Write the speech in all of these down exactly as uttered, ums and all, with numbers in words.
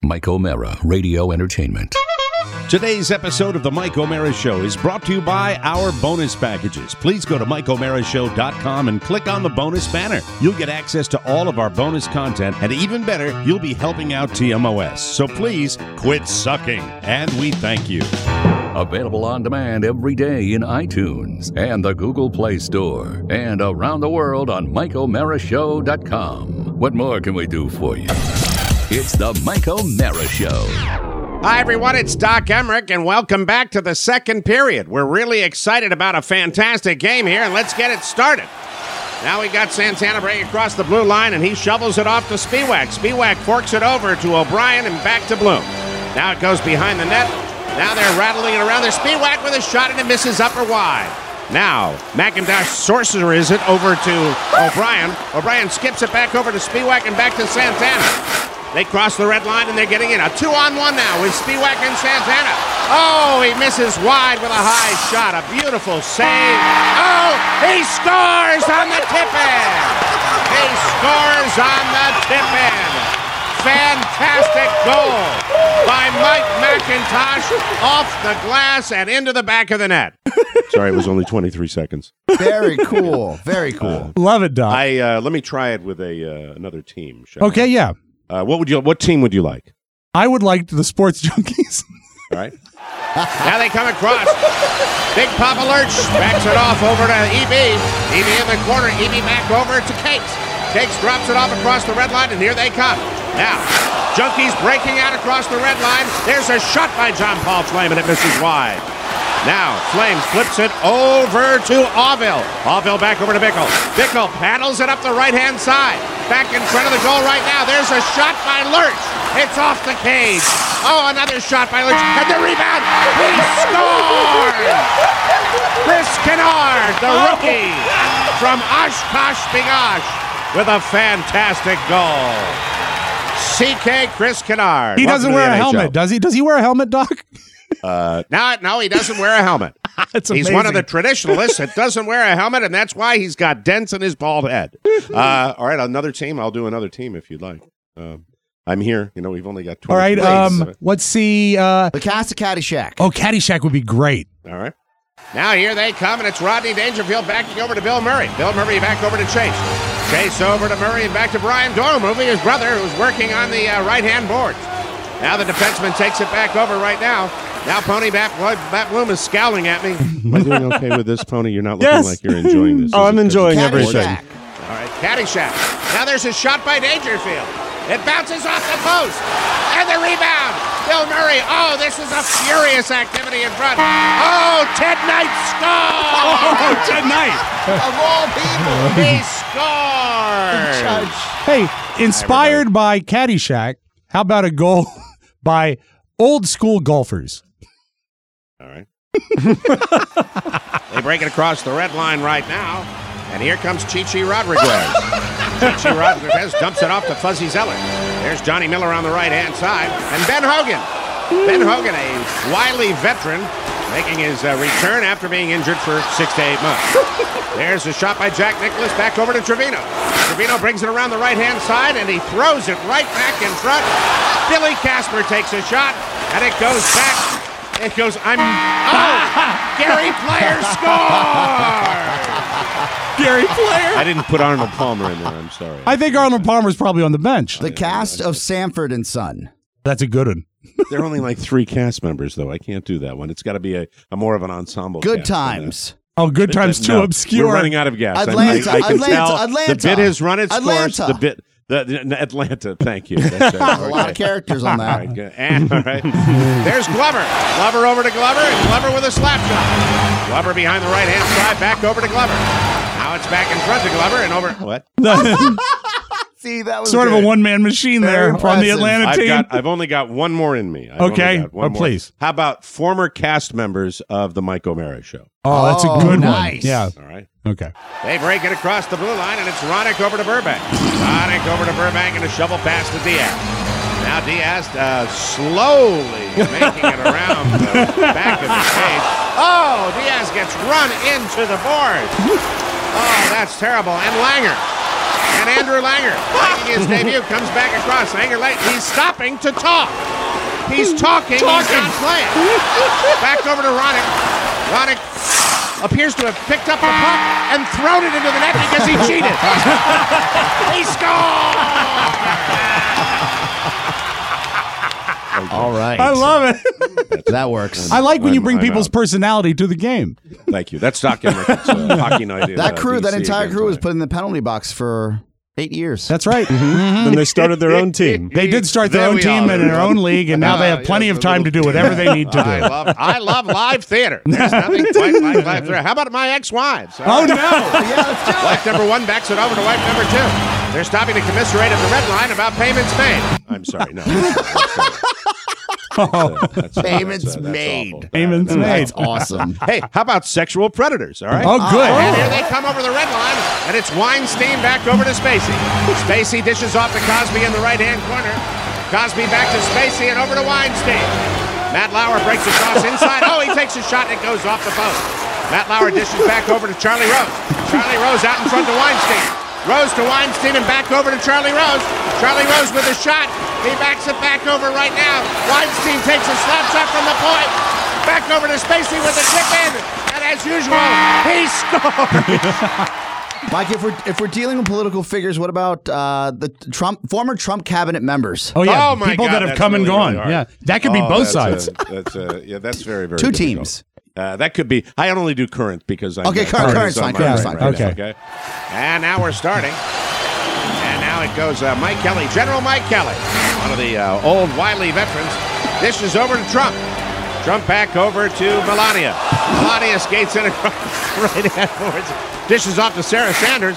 Mike O'Mara, Radio Entertainment. Today's episode of The Mike O'Mara Show is brought to you by our bonus packages. Please go to Mike O'Mara Show dot com and click on the bonus banner. You'll get access to all of our bonus content, and even better, you'll be helping out T M O S. So please quit sucking, and we thank you. Available on demand every day in iTunes and the Google Play Store, and around the world on Mike O'Mara Show dot com. What more can we do for you? It's the Mike O'Mara Show. Hi, everyone. It's Doc Emmerich, and welcome back to the second period. We're really excited about a fantastic game here, and let's get it started. Now we got Santana breaking across the blue line, and he shovels it off to Spiewak. Spiewak forks it over to O'Brien and back to Bloom. Now it goes behind the net. Now they're rattling it around. There's Spiewak with a shot, and it misses upper wide. Now, McIntosh sorcerers it over to O'Brien. O'Brien skips it back over to Spiewak and back to Santana. They cross the red line, and they're getting in. A two-on-one now with Spiewak and Santana. Oh, he misses wide with a high shot. A beautiful save. Oh, he scores on the tip-in. He scores on the tip-in. Fantastic goal by Mike McIntosh off the glass and into the back of the net. Sorry, it was only twenty-three seconds. Very cool. Very cool. Uh, Love it, Doc. I uh, let me try it with a uh, another team. Shall okay, I? yeah. Uh, what would you? What team would you like? I would like the Sports Junkies. All right. Now they come across. Big Papa Lurch backs it off over to E B. E B in the corner. E B back over to Cakes. Cakes drops it off across the red line, and here they come. Now, Junkies breaking out across the red line. There's a shot by John Paul Flame, and it misses wide. Now, Flame flips it over to Auville. Auville back over to Bickle. Bickle paddles it up the right-hand side. Back in front of the goal right now. There's a shot by Lurch. It's off the cage. Oh, another shot by Lurch. And the rebound. He scores! Chris Kennard, the rookie from Oshkosh B'gosh, with a fantastic goal. C K Chris Kennard. He doesn't wear a N H L. helmet, does he? Does he wear a helmet, Doc? Uh, no, no, he doesn't wear a helmet. That's He's amazing. one of the traditionalists that doesn't wear a helmet, and that's why he's got dents in his bald head. Uh, all right, another team. I'll do another team if you'd like. Uh, I'm here. You know, we've only got All twenty. right, um, let's see. Uh, The cast of Caddyshack. oh, Caddyshack would be great. All right. Now here they come, and it's Rodney Dangerfield backing over to Bill Murray. Bill Murray back over to Chase. Chase over to Murray and back to Brian Doyle, moving his brother, who's working on the uh, right-hand boards. Now the defenseman takes it back over right now. Now Pony Bat, Bat Bloom is scowling at me. Am I doing okay with this, Pony? You're not looking Yes. like you're enjoying this. Oh, Is I'm it 'cause enjoying it's everything. Caddyshack. All right, Caddyshack. Now there's a shot by Dangerfield. It bounces off the post. And the rebound. Bill Murray. Oh, this is a furious activity in front. Oh, Ted Knight scores. Oh, Ted Knight. Of all people. He scores. Judge. Hey, inspired by Caddyshack, how about a goal by old school golfers? All right. They break it across the red line right now. And here comes Chichi Rodriguez. Chichi Rodriguez dumps it off to Fuzzy Zeller. There's Johnny Miller on the right-hand side. And Ben Hogan. Ben Hogan, a wily veteran, making his uh, return after being injured for six to eight months. There's a shot by Jack Nicklaus back over to Trevino. Trevino brings it around the right-hand side, and he throws it right back in front. Billy Casper takes a shot, and it goes back. It goes, I'm, oh, Gary Player scores! Gary Player. I didn't put Arnold Palmer in there. I'm sorry. I think Arnold Palmer's probably on the bench. The cast of Sanford and Son. That's a good one. There are only like three cast members, though. I can't do that one. It's got to be a, a more of an ensemble. Good cast than that. times. Oh, good times too No, obscure. We're running out of gas. I- Atlanta, I, I can Atlanta, tell Atlanta. the bit has run its course. Atlanta. The bit, the, the Atlanta. Thank you. That's, uh, A lot of okay. characters on All that. right, good. And, all right. There's Glover. Glover over to Glover, and Glover with a slap shot. Glover behind the right-hand side, back over to Glover. Now it's back in front to Glover, and over... What? See, that was Sort of good. a one-man machine Very there on the impressive. Atlanta I've team. got. I've only got one more in me. I've only Okay. got one Oh, more. please. How about former cast members of the Mike O'Mara Show? oh, that's a Oh, good nice. one. Yeah. All right. Okay. They break it across the blue line, and it's Ronick over to Burbank. Ronick over to Burbank, and a shovel pass to Diaz. Now Diaz uh, slowly making it around the back of the cage. Oh, Diaz gets run into the board. Oh, that's terrible. And Langer. And And Andrew Langer, making his debut, comes back across. Langer late. He's stopping to talk. He's talking. talking. He's not playing. Back over to Roddick. Roddick appears to have picked up the puck and thrown it into the net because he cheated. He scored! All right. I love it. That works. I like when you bring I'm people's out. personality to the game. Thank you. That's Doc Emmerich. It's, uh, Hockey Night in, That uh, crew, that D C entire again crew was tonight. put in the penalty box for eight years. That's right. Then they started their own team. They did start their There own we team are. and their own league, and now they Uh, have plenty yes, of a time to little- do whatever they need to I do. love, I love live theater. There's nothing quite like live theater. How about my ex-wives? Oh, no. yeah, let's do it. Wife number one backs it over to wife number two. They're stopping to commiserate at the red line about payments made. I'm sorry, no. That's, uh, Payments that's, uh, that's made. awful. Payments made. That's awesome. Hey, how about sexual predators, all right? Oh, good. And here they come over the red line, and it's Weinstein back over to Spacey. Spacey dishes off to Cosby in the right-hand corner. Cosby back to Spacey and over to Weinstein. Matt Lauer breaks across inside. Oh, he takes a shot and it goes off the post. Matt Lauer dishes back over to Charlie Rose. Charlie Rose out in front to Weinstein. Rose to Weinstein and back over to Charlie Rose. Charlie Rose with a shot. He backs it back over right now. Weinstein takes a slap shot from the point. Back over to Spacey with a tip in. And as usual, he scores. Mike, if we're if we're dealing with political figures, what about uh, the Trump former Trump cabinet members? Oh, yeah. Oh, my People God, that have that's come and really, gone. really hard. Yeah. That could be Oh, both that's, sides. uh, that's uh, yeah, that's very very Two difficult. teams. Uh, that could be. I only do current because I'm Okay, uh, current- current current's is on fine, my current's brain fine. right now, Okay. okay. And now we're starting. And now it goes uh, Mike Kelly, General Mike Kelly, one of the uh, old wily veterans. Dishes over to Trump. Trump back over to Melania. Melania skates in across right hand forwards. Dishes off to Sarah Sanders.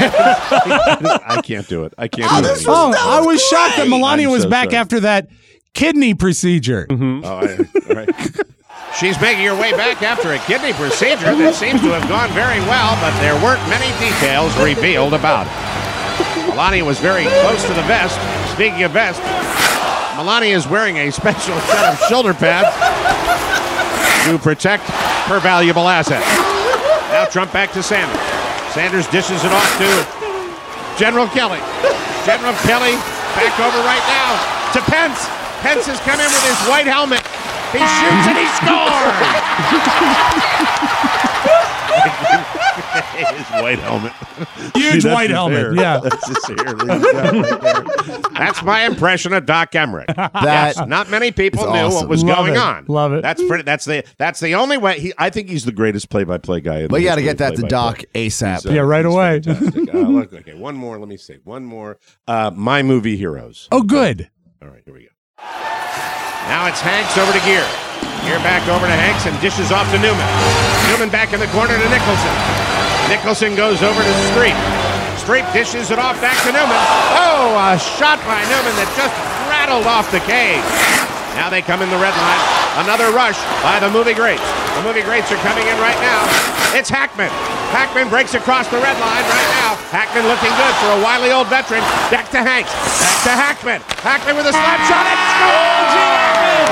I can't do it. I can't do it. Oh, I was shocked that Melania I'm was so back sorry. after that kidney procedure. Oh, I, all right. She's making her way back after a kidney procedure that seems to have gone very well, but there weren't many details revealed about it. Melania was very close to the vest. Speaking of vest, Melania is wearing a special set of shoulder pads to protect her valuable asset. Now Trump back to Sanders. Sanders dishes it off to General Kelly. General Kelly back over right now to Pence. Pence has come in with his white helmet. He shoots and he scores! His white helmet. Huge See, that's white his helmet. hair. Yeah. That's his hair that he's got right there. That's my impression of Doc Emmerich. That Yes, not many people is knew awesome. what was Love going it. on. Love it. That's pretty. That's the. That's the only way. He, I think he's the greatest play-by-play guy. In But the you got to history get that of to play-by-play. Doc ASAP. He's, uh, Yeah, right he's away. fantastic. uh, look, okay, one more. Let me see. One more. Uh, My Movie Heroes. Oh, good. All right, here we go. Now it's Hanks over to Gear. Gear back over to Hanks and dishes off to Newman. Newman back in the corner to Nicholson. Nicholson goes over to Streep. Streep dishes it off back to Newman. Oh, a shot by Newman that just rattled off the cage. Now they come in the red line. Another rush by the movie greats. The movie greats are coming in right now. It's Hackman. Hackman breaks across the red line right now. Hackman looking good for a wily old veteran. Back to Hanks. Back to Hackman. Hackman with a slap shot and scores! Gene Hackman!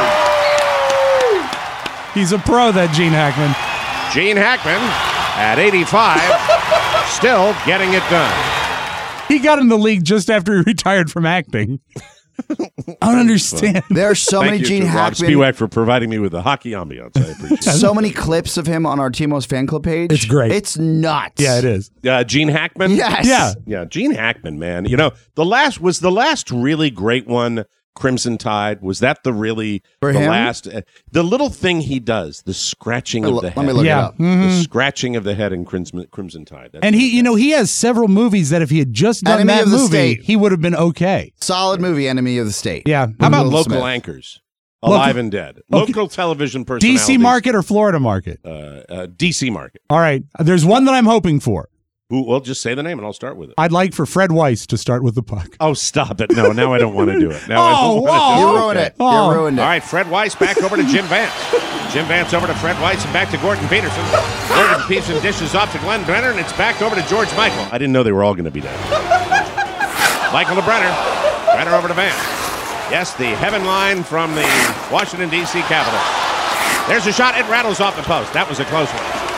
He's a pro, that Gene Hackman. Gene Hackman at eighty-five, still getting it done. He got in the league just after he retired from acting. I don't understand. There are so Thank many you Gene to Rob Hackman, Spiewak for providing me with the hockey ambiance. I appreciate it. so many clips of him on our Timo's fan club page. It's great. It's nuts. Yeah, it is. Uh, Gene Hackman? Yes. Yeah. Yeah, Gene Hackman, man. You know, the last was the last really great one. Crimson Tide, was that the really For the him? last uh, the little thing he does, the scratching of the Let head. me look Yeah. it up. The scratching of the head in Crimson, Crimson Tide. That's And he, you know, he has several movies that if he had just done Enemy that of the movie, State. he would have been okay. Solid movie, Enemy of the State. Yeah. How about Will local Smith. anchors? Alive Local- and dead. Okay. Local television D personalities. C market or Florida market? Uh, uh, D C market. All right. There's one that I'm hoping for. Who? Well, just say the name and I'll start with it. I'd like for Fred Weiss to start with the puck. Oh, stop it. No, now I don't want to do it. Now I Oh, don't want whoa. to do You it. ruined Okay. it. Oh. You ruined it. All right, Fred Weiss back over to Jim Vance. Jim Vance over to Fred Weiss and back to Gordon Peterson. Gordon Peterson dishes off to Glenn Brenner, and it's back over to George Michael. I didn't know they were all going to be dead. Michael to Brenner. Brenner over to Vance. Yes, the heaven line from the Washington, D C Capitol. There's a shot. It rattles off the post. That was a close one.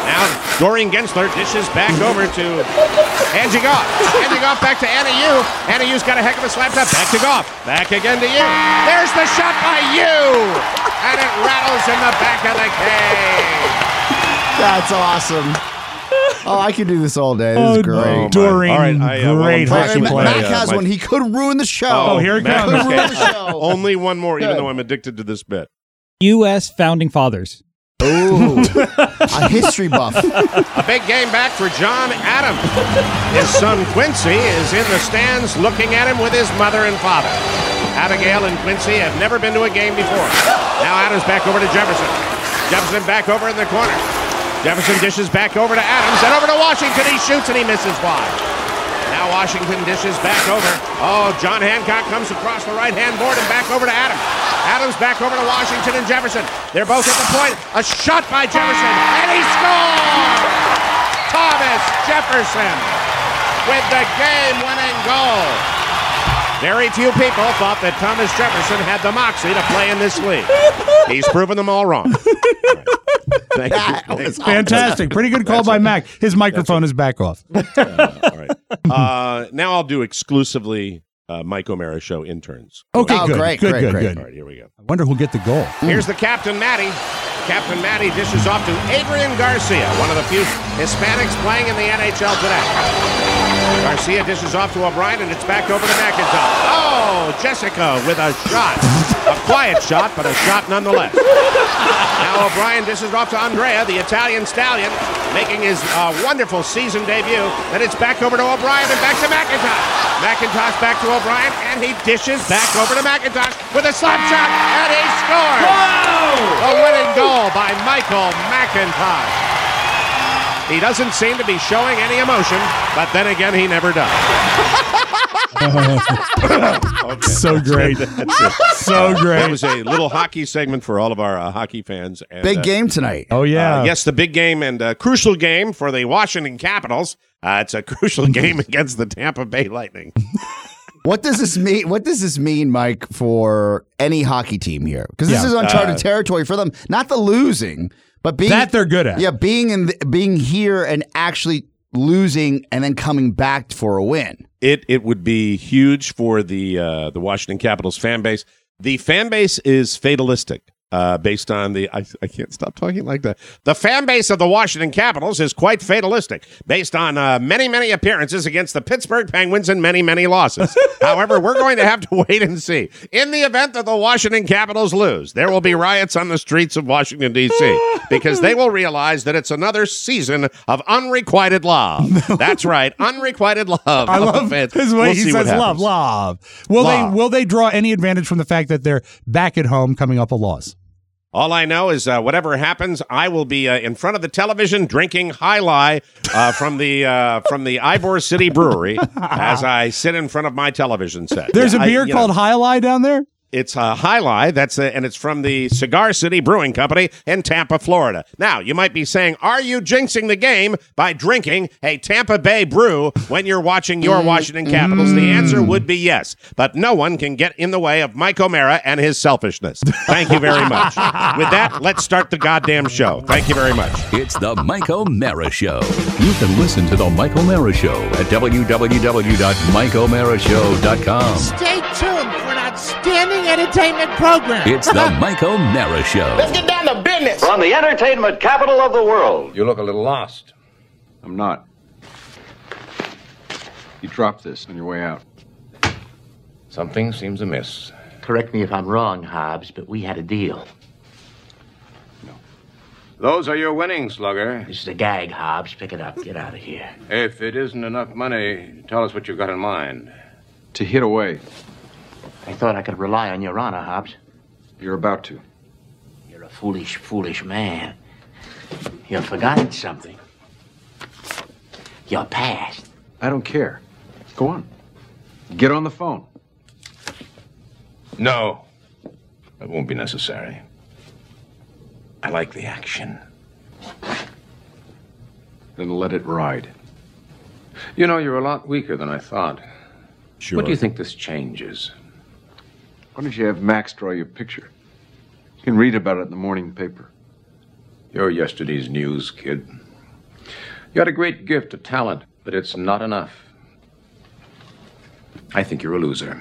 Now, Doreen Gensler dishes back over to Angie Goff. Angie Goff back to Anna Yu. Anna Yu's got a heck of a slap shot. Back to Goff. Back again to Yu. There's the shot by Yu. And it rattles in the back of the cage. That's awesome. Oh, I could do this all day. This Oh, is great. Doreen, All right, I, uh, well, great I'm Hey, hockey talking Mac play, player. Mac uh, has my- one. He could ruin the show. Oh, here it Mac comes. Could ruin the show. Only one more, even Good. though I'm addicted to this bit. U S Founding Fathers. Ooh, a history buff. A big game back for John Adams. His son Quincy is in the stands looking at him with his mother and father. Abigail and Quincy have never been to a game before. Now Adams back over to Jefferson. Jefferson back over in the corner. Jefferson dishes back over to Adams and over to Washington. He shoots and he misses wide. Now Washington dishes back over. Oh, John Hancock comes across the right-hand board and back over to Adams. Adams back over to Washington and Jefferson. They're both at the point. A shot by Jefferson, and he scores! Thomas Jefferson with the game-winning goal. Very few people thought that Thomas Jefferson had the moxie to play in this league. He's proven them all wrong. All right. Thank That you. was Fantastic. Pretty good call by Mac. His microphone is back off. Uh, all right. Uh, now I'll do exclusively uh, Mike O'Mara Show interns. Okay, Oh, good. great, good, great, good, great. good. All right, here we go. I wonder who'll get the goal. Here's the Captain Matty. Captain Matty dishes off to Adrian Garcia, one of the few Hispanics playing in the N H L today. Garcia dishes off to O'Brien, and it's back over to McIntosh. Oh, Jessica with a shot. A quiet shot, but a shot nonetheless. Now O'Brien dishes off to Andrea, the Italian stallion, making his uh, wonderful season debut. Then it's back over to O'Brien and back to McIntosh. McIntosh back to O'Brien, and he dishes back over to McIntosh with a slap shot, and he scores! A winning goal by Michael McIntosh. He doesn't seem to be showing any emotion, but then again, he never does. Okay. So great. So That great. was a little hockey segment for all of our uh, hockey fans. And, Big uh, game tonight. Oh, yeah. Uh, yes, the big game and uh, crucial game for the Washington Capitals. Uh, it's a crucial game against the Tampa Bay Lightning. What does this mean? What does this mean, Mike, for any hockey team here? Because this Yeah. is uncharted Uh, territory for them. Not the losing, but being That they're good at. Yeah, being in the, being here and actually losing and then coming back for a win. It it would be huge for the uh, the Washington Capitals fan base. The fan base is fatalistic. Uh, based on the, I, I can't stop talking like that. The fan base of the Washington Capitals is quite fatalistic, based on uh, many, many appearances against the Pittsburgh Penguins and many, many losses. However, we're going to have to wait and see. In the event that the Washington Capitals lose, there will be riots on the streets of Washington, D C, because they will realize that it's another season of unrequited love. That's right, unrequited love. I love fans. his way We'll he see what says love, happens. love. Will Love. they will they draw any advantage from the fact that they're back at home coming up a loss? All I know is uh, whatever happens, I will be uh, in front of the television drinking High Lie uh, from the uh, from the Ybor City Brewery as I sit in front of my television set. There's Yeah, a I- beer you called know, High Lie down there? It's uh, High Lie. That's uh, and it's from the Cigar City Brewing Company in Tampa, Florida. Now you might be saying, "Are you jinxing the game by drinking a Tampa Bay brew when you're watching your Washington Capitals?" The answer would be yes, but no one can get in the way of Mike O'Mara and his selfishness. Thank you very much. With that, let's start the goddamn show. Thank you very much. It's the Mike O'Mara Show. You can listen to the Mike O'Mara Show at w w w dot mike o'mara show dot com. Stay tuned for an outstanding entertainment program. It's the Mike O'Mara Show. Let's get down to business. From the entertainment capital of the world. You look a little lost. I'm not. You dropped this on your way out. Something seems amiss. Correct me if I'm wrong, Hobbs, but we had a deal. Those are your winnings, Slugger. This is a gag, Hobbs. Pick it up. Get out of here. If it isn't enough money, tell us what you've got in mind. To hit away. I thought I could rely on your honor, Hobbs. You're about to. You're a foolish, foolish man. You've forgotten something. Your past. I don't care. Go on. Get on the phone. No, that won't be necessary. I like the action. Then let it ride. You know, you're a lot weaker than I thought. Sure. What do you think this changes? Why don't you have Max draw you a picture? You can read about it in the morning paper. You're yesterday's news, kid. You had a great gift of talent, but it's not enough. I think you're a loser.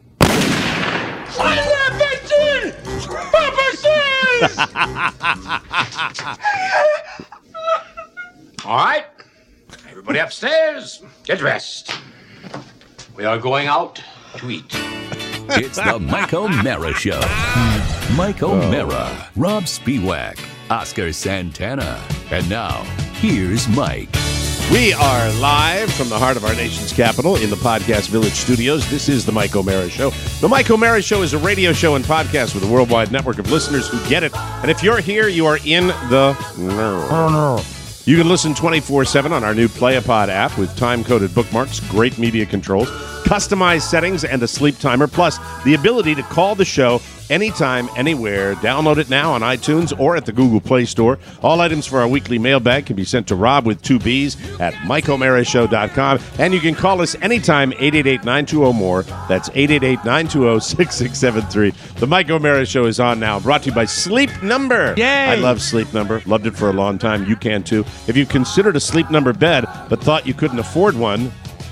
All right. Everybody upstairs. Get dressed. We are going out to eat. It's the Mike O'Mara Show. Mike O'Mara, Rob Spiewak, Oscar Santana. And now, here's Mike. We are live from the heart of our nation's capital in the Podcast Village studios. This is the Mike O'Mara Show. The Mike O'Mara Show is a radio show and podcast with a worldwide network of listeners who get it. And if you're here, you are in the know. You can listen twenty-four seven on our new PlayAPod app with time-coded bookmarks, great media controls, customized settings, and a sleep timer, plus the ability to call the show anytime, anywhere. Download it now on iTunes or at the Google Play Store. All items for our weekly mailbag can be sent to Rob with two B's at Mike O'Mara Show dot com. And you can call us anytime, eight eight eight, nine two zero, M O R E. That's eight eight eight, nine two zero, six six seven three. The Mike O'Mara Show is on now, brought to you by Sleep Number. Yay! I love Sleep Number. Loved it for a long time. You can too. If you've considered a Sleep Number bed but thought you couldn't afford one,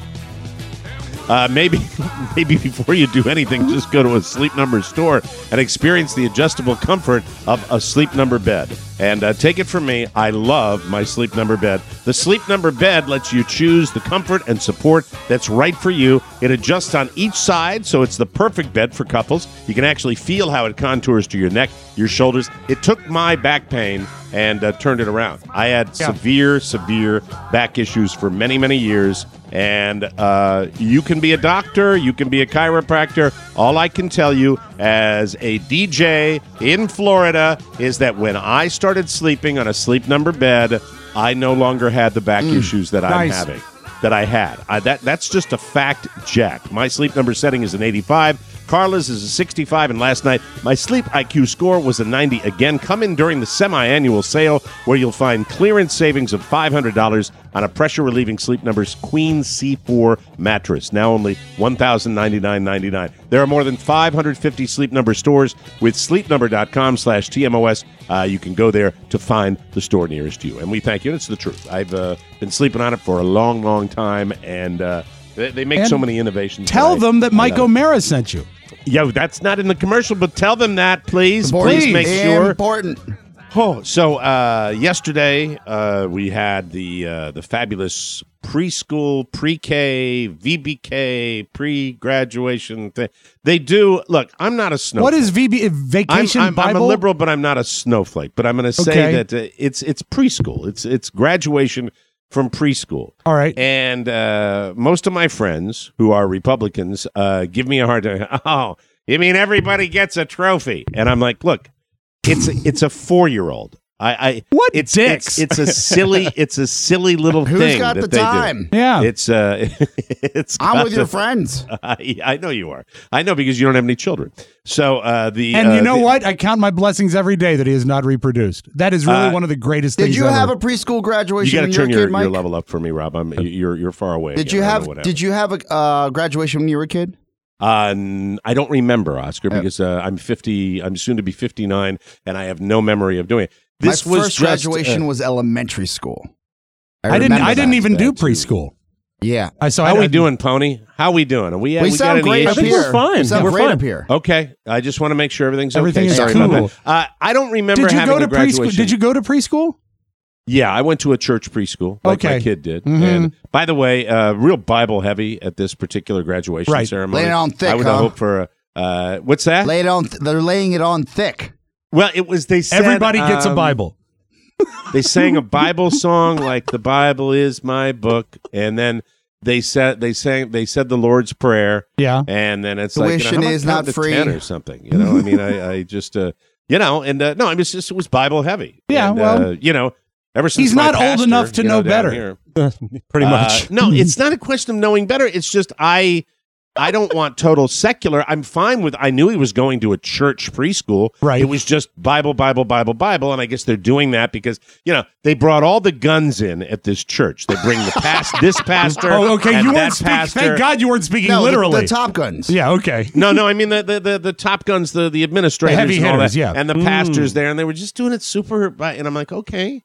Uh, maybe maybe before you do anything, just go to a Sleep Number store and experience the adjustable comfort of a Sleep Number bed. And uh, take it from me, I love my Sleep Number bed. The Sleep Number bed lets you choose the comfort and support that's right for you. It adjusts on each side, so it's the perfect bed for couples. You can actually feel how it contours to your neck, your shoulders. It took my back pain and uh, turned it around. I had yeah. severe, severe back issues for many, many years. And uh, you can be a doctor, you can be a chiropractor. All I can tell you as a D J in Florida is that when I started sleeping on a Sleep Number bed, I no longer had the back mm, issues that I'm nice. having, that I had. I, that That's just a fact, Jack. My Sleep Number setting is an eighty-five. Carla's is a sixty-five, and last night my Sleep I Q score was a ninety. Again, come in during the semi-annual sale where you'll find clearance savings of five hundred dollars on a pressure-relieving Sleep Number's Queen C four mattress, now only one thousand ninety-nine dollars and ninety-nine cents. There are more than five hundred fifty Sleep Number stores with sleep number dot com slash T M O S. Uh, you can go there to find the store nearest you, and we thank you. It's the truth. I've uh, been sleeping on it for a long, long time, and uh, they, they make and so many innovations. Tell that them I, that Mike O'Mara sent you. Yo, that's not in the commercial, but tell them that, please. Important. Please make sure. Important. Oh, so uh, yesterday uh, we had the uh, the fabulous preschool, pre-K, V B K, pre-graduation thing. They do. Look, I'm not a snowflake. What is V B Vacation I'm, I'm, Bible? I'm a liberal, but I'm not a snowflake. But I'm going to say okay. that uh, it's it's preschool. It's it's graduation from preschool. All right. And uh, most of my friends who are Republicans uh, give me a hard time. Oh, you mean everybody gets a trophy? And I'm like, look, it's a, it's a four-year-old. I, I what it's, dicks? It's, it's a silly it's a silly little Who's thing got that the they time? do. Yeah, it's uh, it's. I'm with the, your friends. I, I know you are. I know because you don't have any children. So uh, the and uh, you know the, what? I count my blessings every day that he has not reproduced. That is really uh, one of the greatest Did things. you ever. have a preschool graduation? You got to when turn you were a your, kid, Mike? your level up for me, Rob. I'm you're you're far away. Did again. you I have don't know what Did you have a uh, graduation when you were a kid? Uh, n- I don't remember, Oscar, because uh, I'm fifty. I'm soon to be fifty-nine, and I have no memory of doing it. This My was first just, graduation uh, was elementary school. I, I didn't. I didn't that. even do preschool. Yeah. I saw. How I, we doing, Pony? How we doing? Are we, we, we sound got any great up issues? I think here. we're fine. We sound We're great fine. up here. Okay, I just want to make sure everything's Everything okay. is Sorry cool. about that. Uh, I don't remember Did you having go to a graduation. preschool? Did you go to preschool? Yeah, I went to a church preschool, like Okay. my kid did. Mm-hmm. And by the way, uh, real Bible heavy at this particular graduation Right. ceremony. Laying it on thick, I would huh? hope for a. Uh, what's that? Lay it on. Th- they're laying it on thick. Well, it was. They said Everybody gets um, a Bible. They sang a Bible song like "The Bible is my book," and then they said they sang they said the Lord's Prayer. Yeah, and then it's Tuition like you know, is how not about free. ten or something. You know, I mean, I, I just uh, you know, and uh, no, I mean, it's just it was Bible heavy. Yeah, and, well, uh, you know, ever since he's my not old pastor, enough to you know down better. here- Pretty Uh, much. no, it's not a question of knowing better. It's just I. I don't want total secular. I'm fine with, I knew he was going to a church preschool. Right. It was just Bible, Bible, Bible, Bible. And I guess they're doing that because, you know, they brought all the guns in at this church. They bring the past, this pastor. Oh, okay. and You that weren't speaking. pastor. Thank God you weren't speaking No, the- literally. The, Top Guns. Yeah. Okay. No, no, I mean the the, the, the top guns, the, the administrators, The heavy and all hitters, that, yeah. and the pastors there, and they were just doing it super. And I'm like, okay,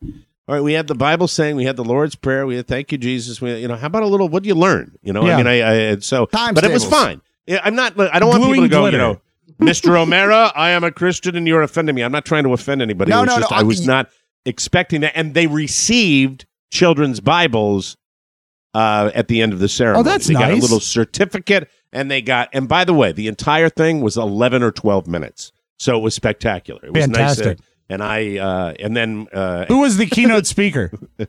All right, we had the Bible saying, we had the Lord's Prayer, we had thank you, Jesus. We, you know, how about a little, what do you learn? You know, Yeah. I mean, I, I and so, Times but it was tables. fine. Yeah, I'm not, I don't want Gluing people to go, glitter. you know, Mister O'Mara, I am a Christian and you're offending me. I'm not trying to offend anybody. No, it was no, just, no, I was I- not expecting that. And they received children's Bibles uh, at the end of the ceremony. Oh, that's they got a nice. little certificate, and they got, and by the way, the entire thing was eleven or twelve minutes. So it was spectacular. It was Fantastic. nice. Uh, and I, uh, and then, uh, Who was the keynote speaker?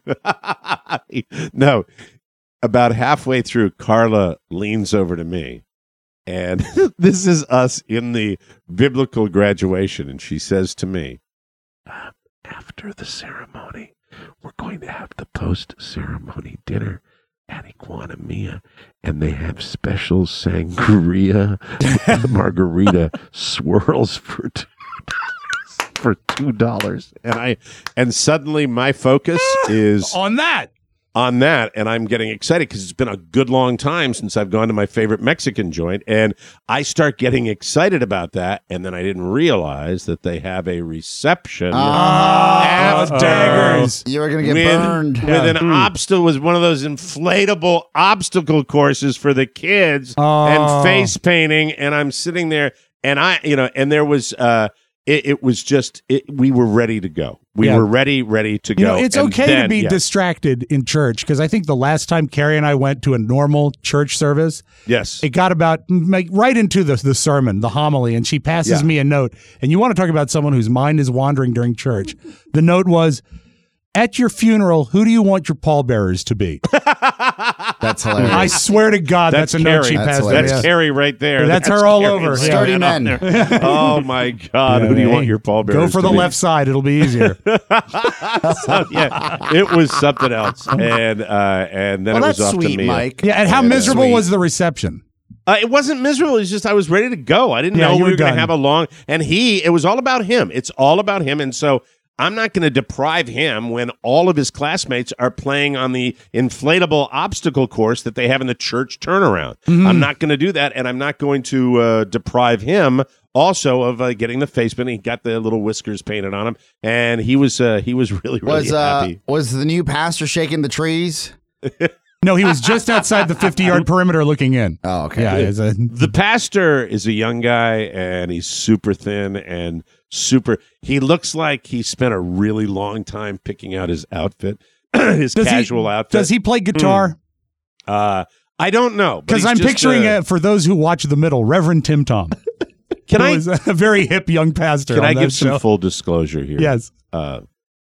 no, about halfway through, Carla leans over to me, and this is us in the biblical graduation, and she says to me, uh, after the ceremony, we're going to have the post-ceremony dinner at Iguana Mia, and they have special sangria margarita swirls for two dollars. For two dollars, and I, and suddenly my focus is On that. on that, and I'm getting excited because it's been a good long time since I've gone to my favorite Mexican joint, and I start getting excited about that, and then I didn't realize that they have a reception Oh, daggers. You were going to get with, burned. with an obstacle, was one of those inflatable obstacle courses for the kids Oh. and face painting, and I'm sitting there, and I, you know, and there was, uh, it, it was just, it, we were ready to go. We Yeah. were ready, ready to You go. know, it's And okay then- to be yeah. distracted in church because I think the last time Carrie and I went to a normal church service, Yes. it got about like right into the the sermon, the homily, and she passes Yeah. me a note. And you want to talk about someone whose mind is wandering during church? The note was, "At your funeral, who do you want your pallbearers to be?" That's hilarious. I swear to God, that's, That's a note Carrie. she That's passed me. hilarious. That's Yeah. Carrie right there. That's her all Carrie over. standing Sturdy up men. there. Oh my God! Yeah, Who do you hey, want your pallbearers? Go for to the be? left side; it'll be easier. So, yeah, it was something else, and uh, and then well, it was that's off sweet, to me. Mike. Yeah, and how Yeah, that's miserable sweet. was the reception? Uh, it wasn't miserable. It's just I was ready to go. I didn't Yeah, know you we were were going done. to have a long. And he, it was all about him. It's all about him, and so I'm not going to deprive him when all of his classmates are playing on the inflatable obstacle course that they have in the church turnaround. Mm-hmm. I'm not going to do that, and I'm not going to uh, deprive him also of uh, getting the face paint. He got the little whiskers painted on him, and he was uh, he was really really Was uh, happy. was the new pastor shaking the trees? No, he was just outside the fifty-yard perimeter looking in. Oh, okay. Yeah, it's a, The pastor is a young guy, and he's super thin and super. He looks like he spent a really long time picking out his outfit, his does casual he, outfit. Does he play guitar? Uh, I don't know, but Because he's I'm just, picturing, uh, uh, for those who watch The Middle, Reverend Tim Tom. Can who I is a very hip young pastor. can on I that give some show. full disclosure here? Yes. Uh,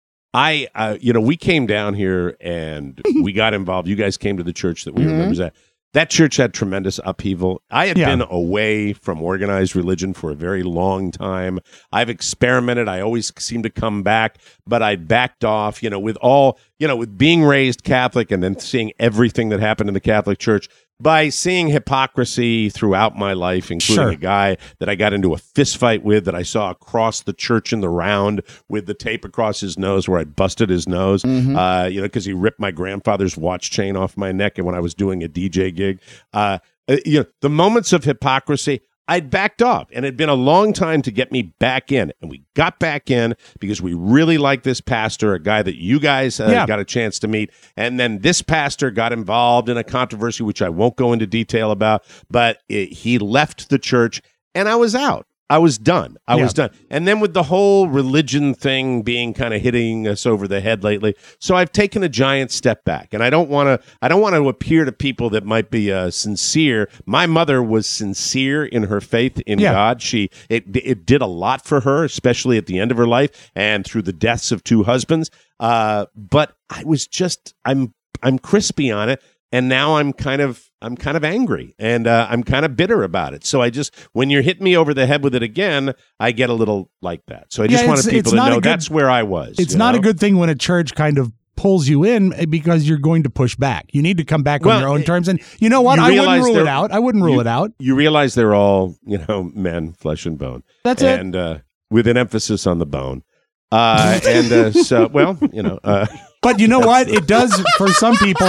I, uh, you know, we came down here and we got involved. You guys came to the church that we were members at. That church had tremendous upheaval. I had Yeah. been away from organized religion for a very long time. I've experimented. I always seem to come back, but I backed off, you know, with all, you know, with being raised Catholic and then seeing everything that happened in the Catholic Church, by seeing hypocrisy throughout my life, including Sure. a guy that I got into a fist fight with that I saw across the church in the round with the tape across his nose where I busted his nose, uh, you know, because he ripped my grandfather's watch chain off my neck and when I was doing a D J gig. Uh, uh, you know, the moments of hypocrisy, I'd backed off, and it'd been a long time to get me back in. And we got back in because we really like this pastor, a guy that you guys uh, Yeah. got a chance to meet. And then this pastor got involved in a controversy, which I won't go into detail about, but it, he left the church, and I was out. I was done. I Yeah. was done. And then with the whole religion thing being kind of hitting us over the head lately, so I've taken a giant step back. And I don't want to. I don't want to appear to people that might be uh, sincere. My mother was sincere in her faith in Yeah. God. She it it did a lot for her, especially at the end of her life and through the deaths of two husbands. Uh, but I was just I'm I'm crispy on it. And now I'm kind of I'm kind of angry and uh, I'm kind of bitter about it. So I just when you're hitting me over the head with it again, I get a little like that. So I just Yeah, wanted it's- people it's to not a know good- that's where I was. It's you not know? a good thing when a church kind of pulls you in because you're going to push back. You need to come back Well, on your own it- terms. And you know what? you I wouldn't realize rule it they're- out. I wouldn't rule you- it out. You realize they're all you know men, flesh and bone. That's it. and uh, with an emphasis on the bone. Uh, and uh, so well, you know. Uh, But you know what? It does for some people.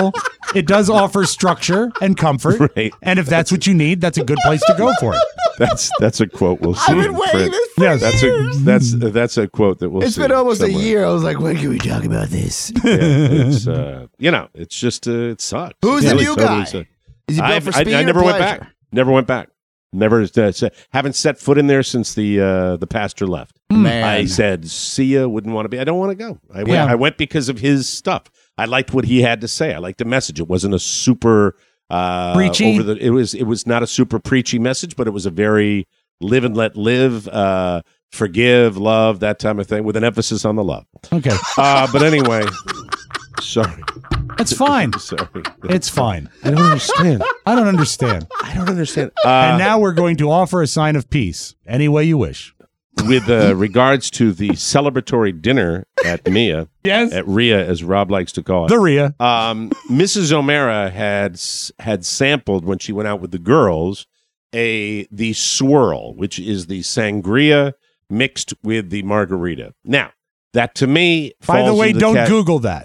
it does offer structure and comfort. Right. And if that's what you need, that's a good place to go for it. That's that's a quote we'll see. I've been waiting print. this for Yes. That's years. a that's that's a quote that we'll It's see. been almost somewhere. a year. I was like, when can we talk about this? Yeah, it's uh, you know, it's just uh, it sucks. Who's It the really new totally guy? sucks. Is he built I've- for I, speed I or never went pleasure? back. Never went back. Never uh, se- haven't set foot in there since the uh, the pastor left. Man. I said, "See ya." Wouldn't want to be. I don't want to go. I went. Yeah. I went because of his stuff. I liked what he had to say. I liked the message. It wasn't a super uh, Preachy? over the. It was. It was not a super preachy message, but it was a very live and let live, uh, forgive, love, that type of thing, with an emphasis on the love. Okay. Uh, but anyway, sorry. It's fine. Sorry. It's fine. I don't understand. I don't understand. I don't understand. Uh, And now we're going to offer a sign of peace any way you wish. with uh, regards to the celebratory dinner at Mia, Yes. at Rhea, as Rob likes to call it, The Rhea. um, Missus O'Mara had s- had sampled when she went out with the girls a the swirl, which is the sangria mixed with the margarita. Now, that to me, By the falls way, into don't cat- Google that.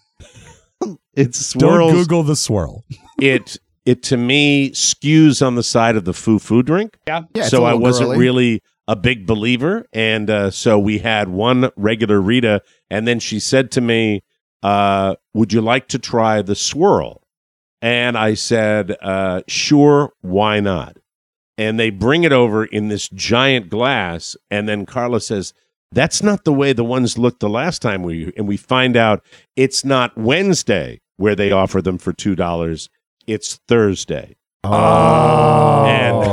it swirls. Don't Google the swirl. it. It to me skews on the side of the foo-foo drink. Yeah. Yeah, it's a so I little wasn't girly. really a big believer, and uh, so we had one regular Rita, and then she said to me, uh, "Would you like to try the swirl?" And I said, uh, "Sure, why not?" And they bring it over in this giant glass, and then Carla says, "That's not the way the ones looked the last time we." And we find out it's not Wednesday where they offer them for two dollars; it's Thursday. Oh.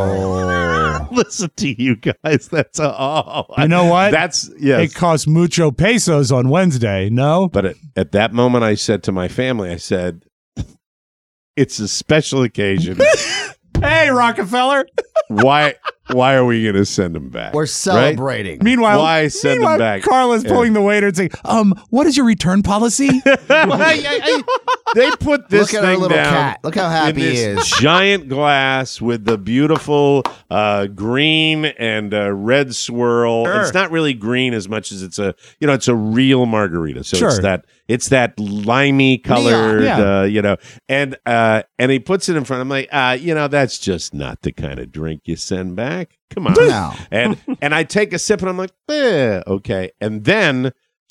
And listen to you guys. That's a, oh, You know what? That's yes. It costs mucho pesos on Wednesday, no? But at, at that moment, I said to my family, I said, "It's a special occasion. Hey, Rockefeller. Why? Why are we going to send them back? We're Right? celebrating. Meanwhile, Why send them meanwhile, back? Carla's Yeah. pulling the waiter and saying, um, what is your return policy? Well, I- I- I- they put this Look at our thing little down cat. Look how in happy he this is. giant glass with the beautiful uh, green and uh, red swirl. Sure. It's not really green as much as it's a you know it's a real margarita. So it's Sure. that it's that limey colored, yeah. uh, you know. And uh, and he puts it in front. I'm like, uh, you know, that's just not the kind of drink you send back. Come on. No. And and I take a sip and I'm like, eh, okay. And then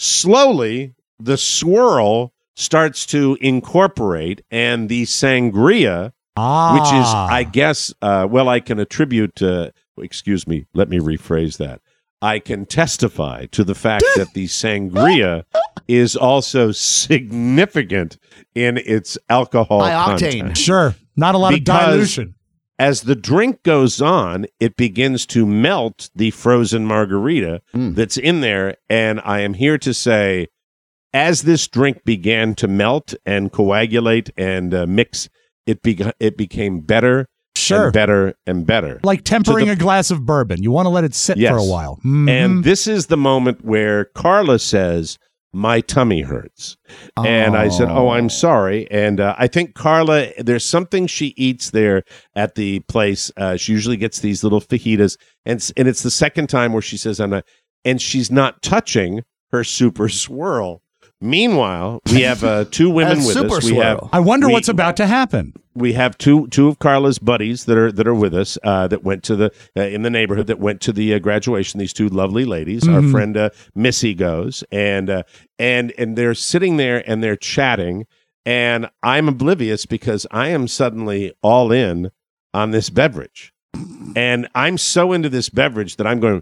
slowly the swirl starts to incorporate, and the sangria, ah. which is, I guess, uh, well, I can attribute, uh, excuse me, let me rephrase that. I can testify to the fact that the sangria is also significant in its alcohol High octane. content. Sure. Not a lot Because- of dilution. As the drink goes on, it begins to melt the frozen margarita Mm. that's in there. And I am here to say, as this drink began to melt and coagulate and uh, mix, it, be- it became better Sure. and better and better. Like tempering the- a glass of bourbon. You want to let it sit Yes. for a while. Mhm. And this is the moment where Carla says, "My tummy hurts." And I said, "Oh, I'm sorry." And uh, I think Carla, there's something she eats there at the place. Uh, she usually gets these little fajitas. And, s- and it's the second time where she says, "I'm not," and she's not touching her super swirl. Meanwhile, we have uh, two women A with super us. We swirl. have I wonder we- what's about to happen. we have two two of Carla's buddies that are that are with us uh, that went to the uh, in the neighborhood that went to the uh, graduation. These two lovely ladies. Our Mhm. friend uh, Missy goes and uh, and and they're sitting there and they're chatting, and I'm oblivious because I am suddenly all in on this beverage, and I'm so into this beverage that I'm going.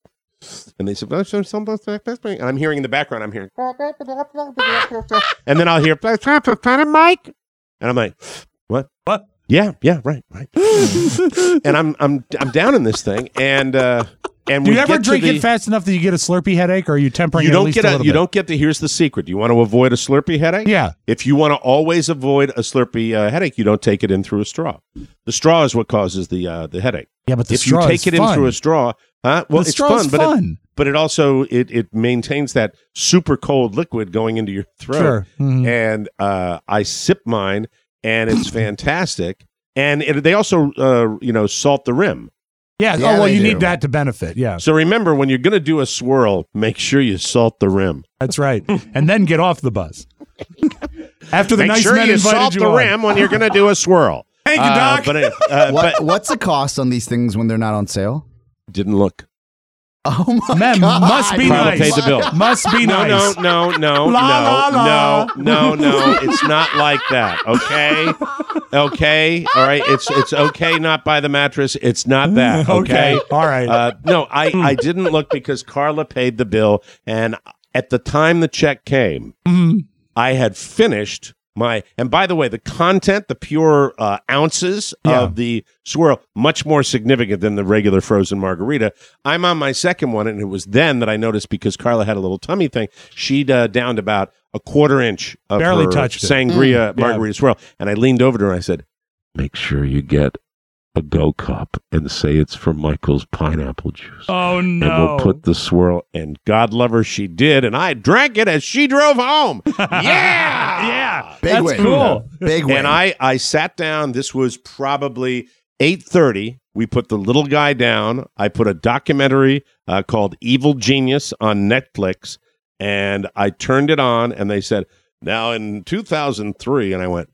And they said, and I'm hearing in the background, I'm hearing, and then I'll hear, Mike, and I'm like, what? What? Yeah, yeah, right, right. And I'm I'm I'm down in this thing, and uh, and Do we you ever get to drink the- it fast enough that you get a Slurpee headache, or are you tempering You it at don't least get a a little you bit? don't get the. Here's the secret. You want to avoid a Slurpee headache? Yeah. If you want to always avoid a Slurpee uh, headache, you don't take it in through a straw. The straw is what causes the uh, the headache. Yeah, but the if you straw take is it in fun. through a straw, huh? Well, The it's straw is fun, but it, fun. but it also it it maintains that super cold liquid going into your throat. Sure. Mhm. And uh, I sip mine, and it's fantastic. And it, they also uh, you know salt the rim. Yeah. Yeah, oh, well, they you do. need that to benefit. Yeah. So remember, when you're going to do a swirl, make sure you salt the rim. That's right. And then get off the bus. After the Make nice sure men you invited salt you the on. rim when you're going to do a swirl. Thank you, Uh, Doc. but, uh, uh, What, but what's the cost on these things when they're not on sale? didn't look. Oh my Man, god! must be Carla nice. paid the bill. Must be No, nice. no, no, no, La, no, la, la. no, no, no. It's not like that. Okay, okay, all right. It's it's okay. Not by the mattress. It's not that. Okay, Okay, all right. Uh, no, I I didn't look because Carla paid the bill, and at the time the check came, Mhm. I had finished my. And by the way, the content, the pure uh, ounces Yeah. of the swirl, much more significant than the regular frozen margarita. I'm on my second one, and it was then that I noticed because Carla had a little tummy thing. She'd uh, downed about a quarter inch of Barely her touched it. sangria Mm. Yeah. margarita swirl, and I leaned over to her and I said, "Make sure you get a Go Cup and say it's from Michael's pineapple juice." Oh And no! we'll put the swirl, and God love her, she did, and I drank it as she drove home. Yeah, yeah, Big that's win. cool. Big win. and I, I sat down. This was probably eight thirty. We put the little guy down. I put a documentary uh, called Evil Genius on Netflix, and I turned it on, and they said, now in two thousand three, and I went,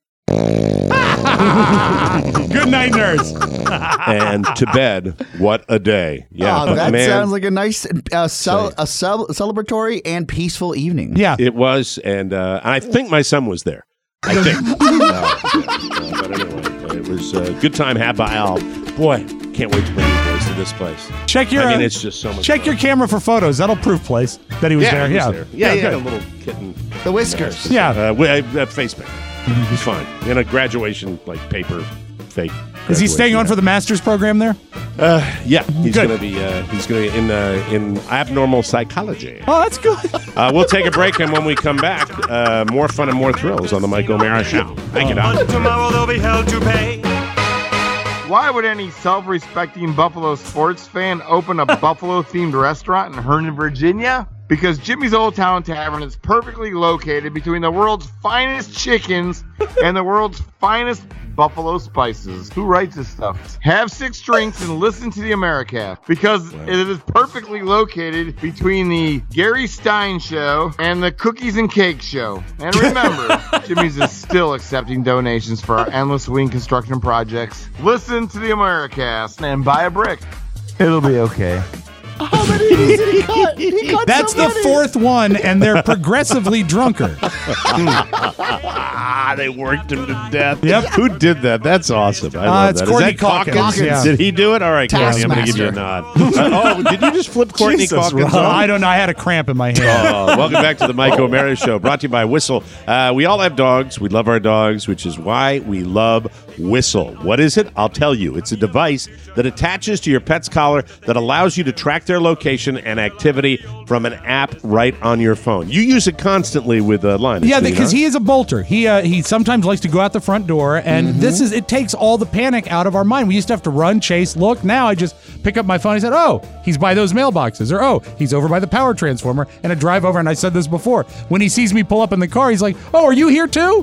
Good night, nurse. and to bed. What a day. Yeah, Oh, but that man, sounds like a nice, uh, cel- a cel- celebratory and peaceful evening. Yeah. it was, and uh, I think my son was there. I think. uh, yeah, uh, but anyway, it was a good time had by all. Boy, can't wait to bring you boys to this place. Check your. I mean, uh, it's just so much check fun. your camera for photos. That'll prove place that he was yeah, there. he was yeah. there. Yeah, he had a good. little kitten. The whiskers. Yeah. Uh, we- uh, face paint. He's fine. In a graduation, like, paper fake. Is he staying graduation on for hat. the master's program there? Uh, yeah, he's Good. going to be. Uh, he's going to be in uh, in abnormal psychology. Oh, that's good. Uh, we'll take a break, and when we come back, uh, more fun and more thrills on the Mike O'Mara Show. Thank you, Doc. Tomorrow they'll be held to pay. Why would any self-respecting Buffalo sports fan open a Buffalo-themed restaurant in Herndon, Virginia? Because Jimmy's Old Town Tavern is perfectly located between the world's finest chickens and the world's finest buffalo spices. Who writes this stuff? Have six drinks and listen to the Americast, because it is perfectly located between the Gary Stein Show and the Cookies and Cake Show. And remember, Jimmy's is still accepting donations for our endless wing construction projects. Listen to the Americast and buy a brick. It'll be okay. How many of these did he cut? He cut That's so the many. fourth one, and they're progressively drunker. They worked him to death. Yep. Who did that? That's awesome. I Uh, love it's that. Courtney Is that Calkins? Calkins, yeah. Did he do it? All right, Courtney, I'm going to give you a nod. Uh, oh, did you just flip Courtney Jesus, Calkins Rob. off? I don't know. I had a cramp in my hand. Oh, welcome back to the Mike O'Mara Show, brought to you by Whistle. Uh, we all have dogs. We love our dogs, which is why we love Whistle. What is it? I'll tell you. It's a device that attaches to your pet's collar that allows you to track their location and activity from an app right on your phone. You use it constantly with uh, Linus. Yeah, do you because not? he is a bolter. He uh, he sometimes likes to go out the front door, and Mm-hmm. this is it takes all the panic out of our mind. We used to have to run, chase, look. Now I just pick up my phone. I said, "Oh, he's by those mailboxes," or "Oh, he's over by the power transformer," and I drive over. And I said this before. When he sees me pull up in the car, he's like, "Oh, are you here too?"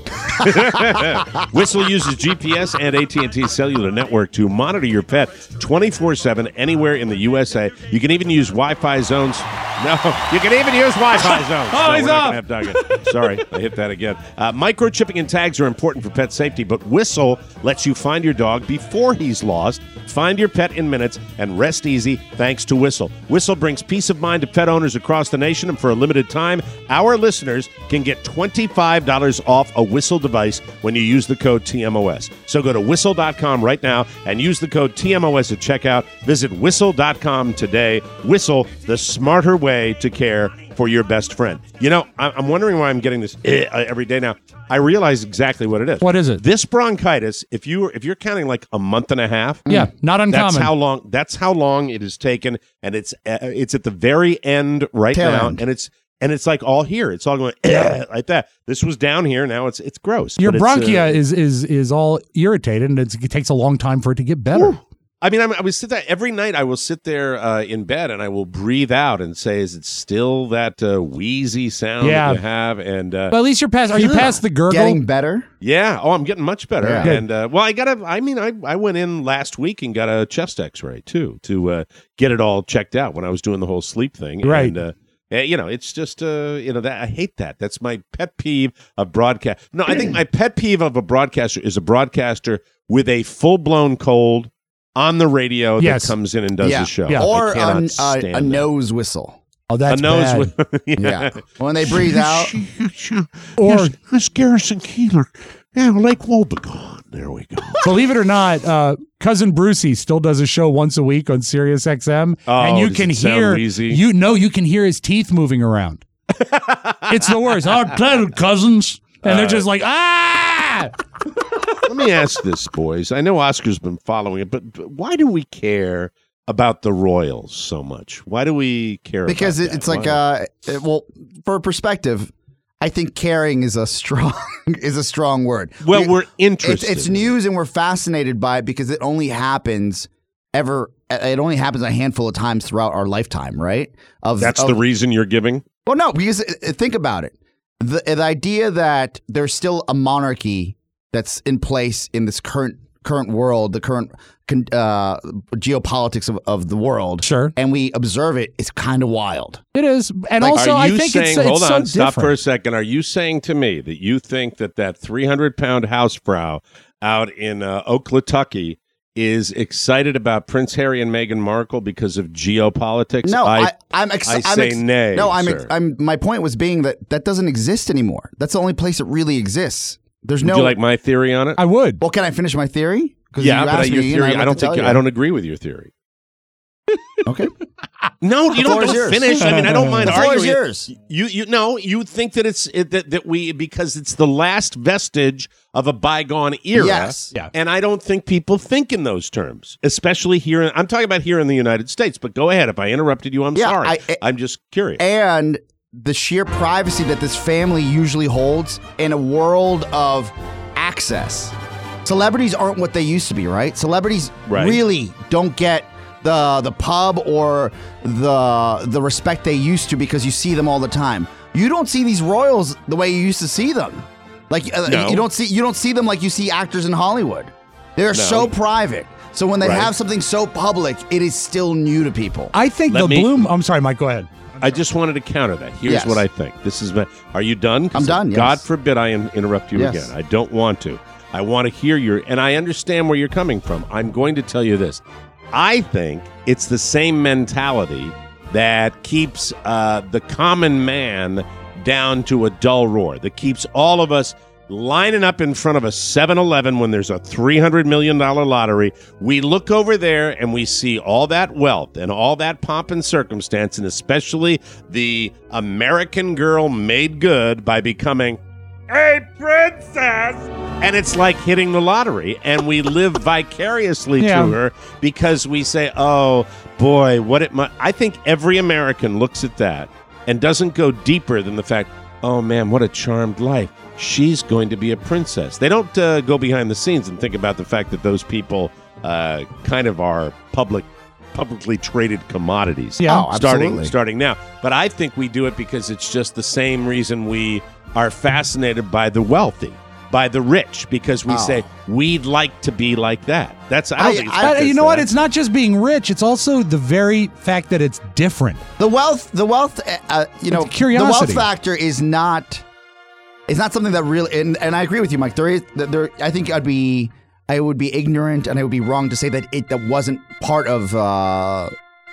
Whistle uses G P S and A T and T cellular network to monitor your pet twenty-four seven anywhere in the U S A. You can even use Wi-Fi zones. No, you can even use Wi-Fi zones. Oh, no, he's we're not up. gonna have dog again. Sorry, I hit that again. Uh, microchipping and tags are important for pet safety, but Whistle lets you find your dog before he's lost, find your pet in minutes, and rest easy thanks to Whistle. Whistle brings peace of mind to pet owners across the nation, and for a limited time, our listeners can get twenty-five dollars off a Whistle device when you use the code T M O S. So go to whistle dot com right now and use the code T M O S at checkout. Visit whistle dot com today. Whistle, the smarter way to care for your best friend. You know, I- I'm wondering why I'm getting this eh, every day now. I realize exactly what it is. What is it? This bronchitis, if you if you're counting like a month and a half, Yeah, not uncommon. that's how long that's how long it has taken, and it's uh, it's at the very end right Tail now, end. and it's and it's like all here. It's all going eh, like that. This was down here. Now it's it's gross. Your but it's, uh, bronchia is is is all irritated, and it's, it takes a long time for it to get better. I mean, I'm, I would sit there every night. I will sit there uh, in bed and I will breathe out and say, "Is it still that uh, wheezy sound Yeah. that you have?" And uh, But at least you're past. Are you past the gurgle? Getting better. yeah, oh, I'm getting much better. Yeah. And uh, well, I got a. I mean, I I went in last week and got a chest X-ray too to uh, get it all checked out when I was doing the whole sleep thing. Right. And, uh, Uh, you know, it's just, uh, you know, that I hate that. That's my pet peeve of broadcast. No, I think my pet peeve of a broadcaster is a broadcaster with a full-blown cold on the radio Yes. that comes in and does yeah. the show. Yeah. I Or cannot a, a, stand a that. nose whistle. Oh, that's a nose bad. with, yeah. Yeah. When they breathe out. Or Miss Garrison Keeler. Yeah, Lake Wobegon. There we go. believe it or not, uh, cousin Brucey still does a show once a week on Sirius X M, Oh, and you does can it sound hear wheezy? you know you can hear his teeth moving around. It's the worst. I'll tell you, cousins, and they're just like ah. Let me ask this, boys. I know Oscar's been following it, but, but why do we care about the Royals so much? Why do we care? Because about it, that? it's like, Why? uh, it, well, for perspective, I think caring is a strong is a strong word. Well, We- we're It's, interested. it's news, and we're fascinated by it because it only happens ever. It only happens a handful of times throughout our lifetime, right? Of That's of, the reason you're giving? Well, no, because uh, think about it. The, the idea that there's still a monarchy that's in place in this current current world, the current con- uh, geopolitics of, of the world, Sure. and we observe it, is kind of wild. It is, and Like, also Are I you think saying, it's, hold it's on, so stop different. for a second. Are you saying to me that you think that that three hundred pound housefrau out in uh, Oklahoma is excited about Prince Harry and Meghan Markle because of geopolitics? No, I, I, I'm ex- I I'm say ex- nay, No, I'm, ex- sir. I'm. My point was being that that doesn't exist anymore. That's the only place it really exists. There's Would no. you like my theory on it? I would. Well, can I finish my theory? 'Cause Yeah, you but asked your me, you know, theory, I'd I like don't to tell think you. I don't agree with your theory. Okay. No, you The don't, floor is don't yours. finish. I mean, I don't mind The floor is arguing. yours. You, you, no, you think that it's it, that that we because it's the last vestige of a bygone era. Yes. Yeah. And I don't think people think in those terms, especially here. In, I'm talking about here in the United States. But go ahead. If I interrupted you, I'm Yeah, sorry. I- I- I'm just curious. And the sheer privacy that this family usually holds in a world of access. Celebrities aren't what they used to be, right? Celebrities Right. really don't get the the pub or the the respect they used to because you see them all the time. You don't see these royals the way you used to see them. Like uh, No. you don't see you don't see them like you see actors in Hollywood. They're so private. So when they Right. have something so public, it is still new to people. I think Let the me- bloom. I'm sorry, Mike. Go ahead. I just wanted to counter that. Here's Yes. what I think. This is my, are you done? 'Cause I'm done, yes. God forbid I in, interrupt you Yes. again. I don't want to. I want to hear your, and I understand where you're coming from. I'm going to tell you this. I think it's the same mentality that keeps uh, the common man down to a dull roar, that keeps all of us lining up in front of a seven eleven when there's a three hundred million dollars lottery. We look over there and we see all that wealth and all that pomp and circumstance, and especially the American girl made good by becoming a princess. And it's like hitting the lottery, and we live vicariously Yeah. to her because we say, oh, boy, what it might. I think every American looks at that and doesn't go deeper than the fact, oh, man, what a charmed life. She's going to be a princess. They don't uh, go behind the scenes and think about the fact that those people uh, kind of are public, publicly traded commodities. Yeah. Oh, starting absolutely. starting now. But I think we do it because it's just the same reason we are fascinated by the wealthy, by the rich, because we Oh. say we'd like to be like that. That's I, don't I- think it's I- But because you know of what? that. It's not just being rich. It's also the very fact that it's different. The wealth, the wealth, uh, uh, you know, It's curiosity. the wealth factor is not, is not something that really. And, and I agree with you, Mike. There is, there. I think I'd be, I would be ignorant, and I would be wrong to say that it that wasn't part of uh,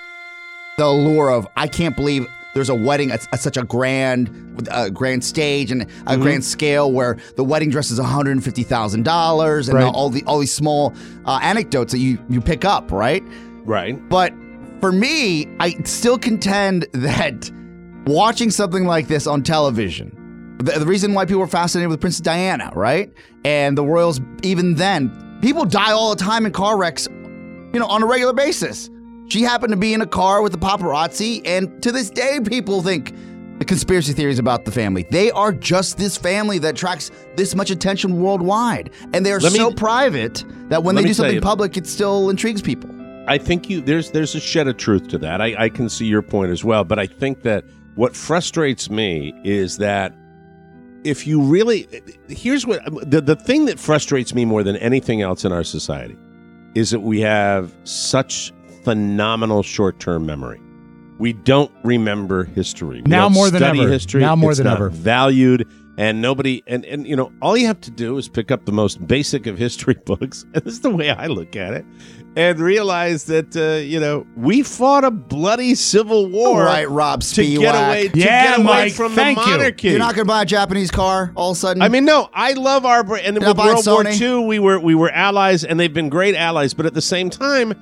the allure of. I can't believe there's a wedding at, at such a grand, uh, grand stage and a Mm-hmm. grand scale where the wedding dress is one hundred fifty thousand dollars, and Right. all the all these small uh, anecdotes that you you pick up, right? right. But for me, I still contend that watching something like this on television, the, the reason why people were fascinated with Princess Diana, right? And the royals, even then, people die all the time in car wrecks, you know, on a regular basis. She happened to be in a car with the paparazzi, and to this day, people think the conspiracy theories about the family. They are just this family that attracts this much attention worldwide. And they are Let me- so private that when let they me do tell something you- public, it still intrigues people. I think you there's there's a shed of truth to that. I, I can see your point as well, but I think that what frustrates me is that if you really here's what the, the thing that frustrates me more than anything else in our society is that we have such phenomenal short-term memory. we don't remember history. We Now don't more than study ever. History. Now more It's than not ever. valued, and nobody and and you know all you have to do is pick up the most basic of history books, and this is the way I look at it, and realize that uh, you know we fought a bloody civil war, Right, Rob to get Spiewak. away, to Yeah, get away Mike, from thank the you. monarchy. You're not going to buy a Japanese car all of a sudden? I mean, no, I love our bra- and You're with not buying World War Sony? Two, we were we were allies, and they've been great allies. But at the same time,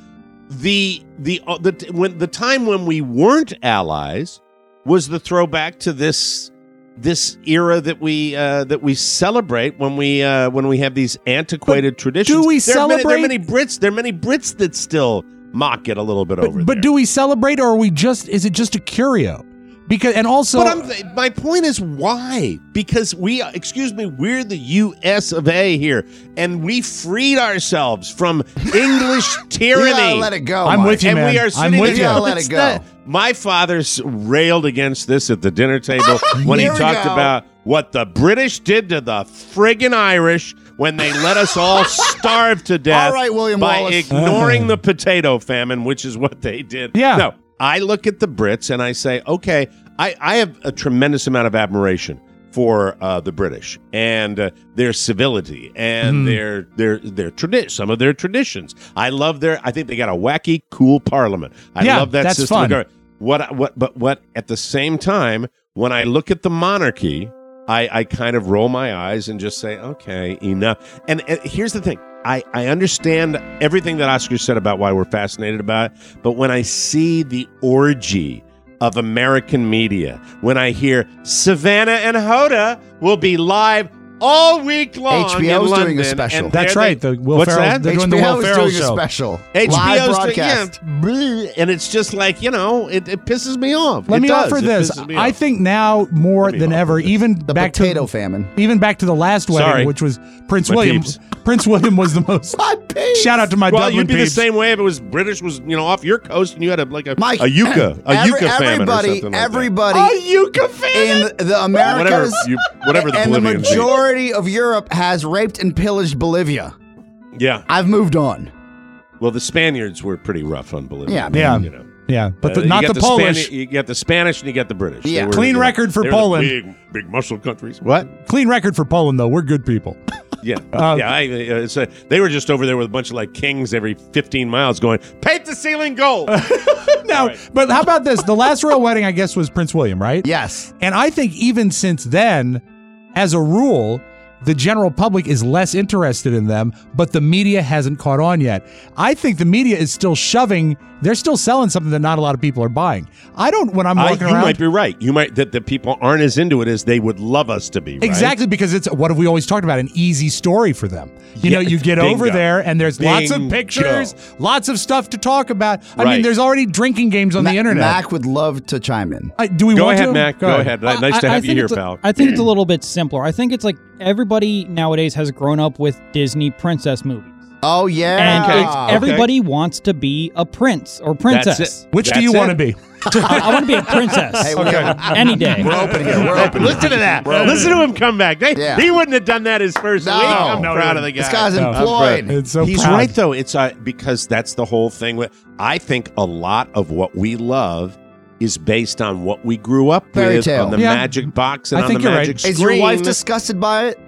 the the uh, the when the time when we weren't allies was the throwback to this this era that we uh, that we celebrate when we uh, when we have these antiquated traditions. do we there Are many, there are celebrate- many Brits. There are many Brits that still mock it a little bit over But, but there. do we celebrate, or are we just? Is it just a curio? Because and also, But I'm, my point is why? Because we, excuse me, we're the U S of A here, and we freed ourselves from English tyranny. You gotta let it go, I'm Mike. with you, and man. we are I'm sitting with there- you. You gotta let It's it go. not- my father s- railed against this at the dinner table when he Here we talked go. about what the British did to the friggin' Irish when they let us all starve to death All right, William by Wallace. ignoring the potato famine, which is what they did. Yeah. No, I look at the Brits and I say, okay, I, I have a tremendous amount of admiration for uh, the British and uh, their civility and Mhm. their their their tradi- some of their traditions. I love their. I think they got a wacky, cool parliament. I Yeah, love that that's system. of fun. government. What what but what at the same time, when I look at the monarchy, I, I kind of roll my eyes and just say, okay, enough. And, and here's the thing. I, I understand everything that Oscar said about why we're fascinated about it, but when I see the orgy of American media, when I hear Savannah and Hoda will be live all week long H B O's in doing a London, special. and That's there right. they- The Will What's Ferrell. that? They're doing the H B O Will is Ferrell doing a show. special. H B Live O's broadcast. doing- yeah, bleh, and it's just like, you know, it, it pisses me off. Let It me does. offer It this. pisses me I off. think now more Let me than offer ever, this. even The back potato to famine. even back to the last wedding, Sorry. which was Prince My William. peeps. Prince William was the most. My peeps. Shout out to my Well, Dublin you'd be peeps. the same way if it was British was, you know, off your coast and you had a, like a, Mike, a yucca, a every- yucca famine or everybody, something like everybody that. A yucca famine? in the Americas, Whatever, you, whatever the and the Bolivians eat. majority of Europe has raped and pillaged Bolivia. Yeah. I've moved on. Well, the Spaniards were pretty rough on Bolivia. Yeah, Yeah. You know. Yeah, but Uh, the, you not got the, the Polish. Spani- you got the Spanish and you got the British. They Yeah. were, Clean you know, record for they were the Poland. Big, big muscle countries. What? Clean record for Poland, though. We're good people. Yeah, Uh, yeah. I, uh, it's a, they were just over there with a bunch of like kings every fifteen miles, going paint the ceiling gold. Now, right. but how about this? The last royal wedding, I guess, was Prince William, right? Yes. And I think even since then, as a rule, the general public is less interested in them, but the media hasn't caught on yet. I think the media is still shoving, they're still selling something that not a lot of people are buying. I don't, when I'm I, walking you around. might be right. You might that the people aren't as into it as they would love us to be. Right? Exactly, because it's what have we always talked about? An easy story for them. You know, Yeah, you get bingo. over there and there's lots of Bingo. pictures, lots of stuff to talk about. I mean, Right. there's already drinking games on Ma- the internet. Mac would love to chime in. Uh, do we Go want ahead, to? Mac. Go ahead. Nice I- to I have you think here, it's a- pal. I think it's a little bit simpler. I think it's like everybody nowadays has grown up with Disney princess movies. Oh, yeah. And Okay. it's, Okay. everybody wants to be a prince or princess. That's it. Which do That's you it. want to be? I, I want to be a princess. Hey, we're, Okay. Any day. we're open here. We're open. Listen to that. Listen to him come back. They, Yeah. He wouldn't have done that his first No. week. I'm No, proud no. of the guy. This guy's No. employed. It's so He's proud. right though. It's uh, because that's the whole thing. With I think a lot of what we love is based on what we grew up Fairy with tale. on the Yeah. magic box and I on think the you're right. magic Is your wife screen. disgusted by it?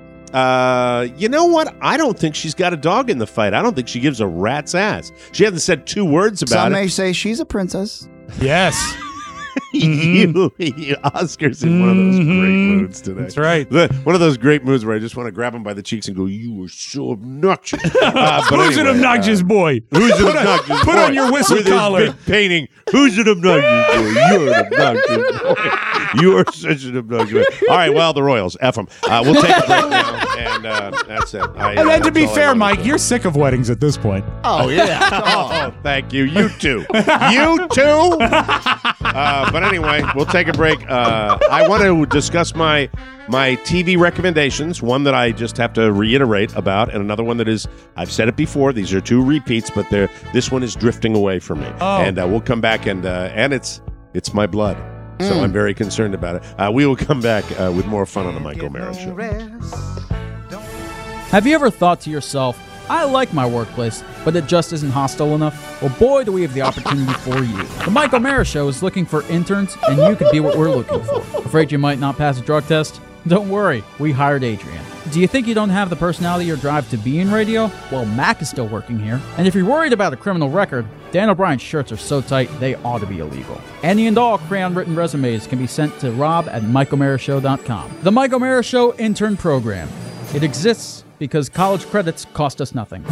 Uh, you know what? I don't think she's got a dog in the fight. I don't think she gives a rat's ass. She hasn't said two words about Some it. may say she's a princess. Yes. you, you, Oscar's in one of those great Mhm. moods today. That's right. The- one of those great moods where I just want to grab him by the cheeks and go, "You were so obnoxious." Uh, but Who's anyway, an obnoxious uh, boy? Who's an Put on- obnoxious Put boy? on your whistle With his collar. big painting. Who's an obnoxious boy? You're an obnoxious boy. You are such an obnoxious boy. All right, well, the Royals, F them. Uh, we'll take a break now, and uh, that's it. I, And uh, then to that's be all I fair, wanted Mike, to- you're sick of weddings at this point. Oh, yeah. Oh, thank you. You too. You too. Uh, but anyway, we'll take a break. Uh, I want to discuss my my T V recommendations. One that I just have to reiterate about, and another one that is I've said it before. These are two repeats, but they're this one is drifting away from me. Oh. And uh, we'll come back and uh, and it's it's my blood. So I'm very concerned about it. Uh, we will come back uh, with more fun on the Mike O'Mara Show. Have you ever thought to yourself, I like my workplace, but it just isn't hostile enough? Well, boy, do we have the opportunity for you. The Mike O'Mara Show is looking for interns, and you could be what we're looking for. Afraid you might not pass a drug test? Don't worry, we hired Adrian. Do you think you don't have the personality or drive to be in radio? Well, Mac is still working here. And if you're worried about a criminal record, Dan O'Brien's shirts are so tight they ought to be illegal. Any and all crayon-written resumes can be sent to rob at mike o'mara show dot com. The Mike O'Mara Show Intern Program. It exists because college credits cost us nothing.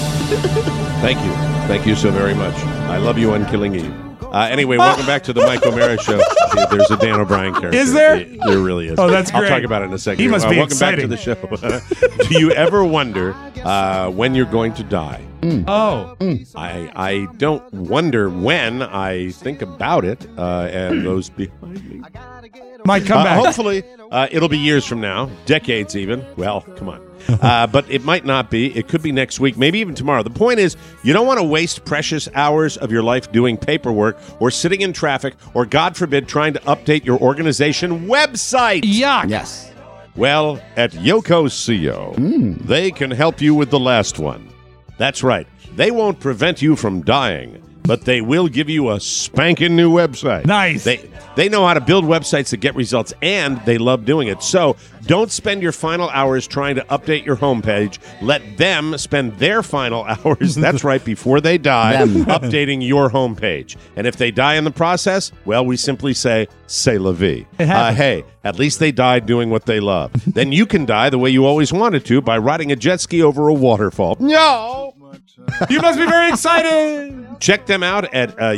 Thank you. Thank you so very much. I love you on Killing Eve. Uh, anyway, welcome back to the Mike O'Mara Show. There's a Dan O'Brien character. Is there? It, there really is. Oh, that's great. I'll talk about it in a second. He must uh, be welcome exciting. back to the show. Do you ever wonder uh, when you're going to die? Mm. Oh. Mm. I I don't wonder when. I think about it, uh, and those behind me. Might come uh, back. Hopefully, uh, it'll be years from now, decades even. Well, come on. Uh, but it might not be. It could be next week, maybe even tomorrow. The point is, you don't want to waste precious hours of your life doing paperwork or sitting in traffic or, God forbid, trying to update your organization website. Yuck. Yes. Well, at Yoko C O, mm. they can help you with the last one. That's right. They won't prevent you from dying, but they will give you a spanking new website. Nice. They they know how to build websites that get results, and they love doing it. So don't spend your final hours trying to update your homepage. Let them spend their final hours, that's right, before they die, updating your homepage. And if they die in the process, well, we simply say, c'est la vie. Uh, hey, at least they died doing what they love. Then you can die the way you always wanted to, by riding a jet ski over a waterfall. No! You must be very excited. Check them out at uh,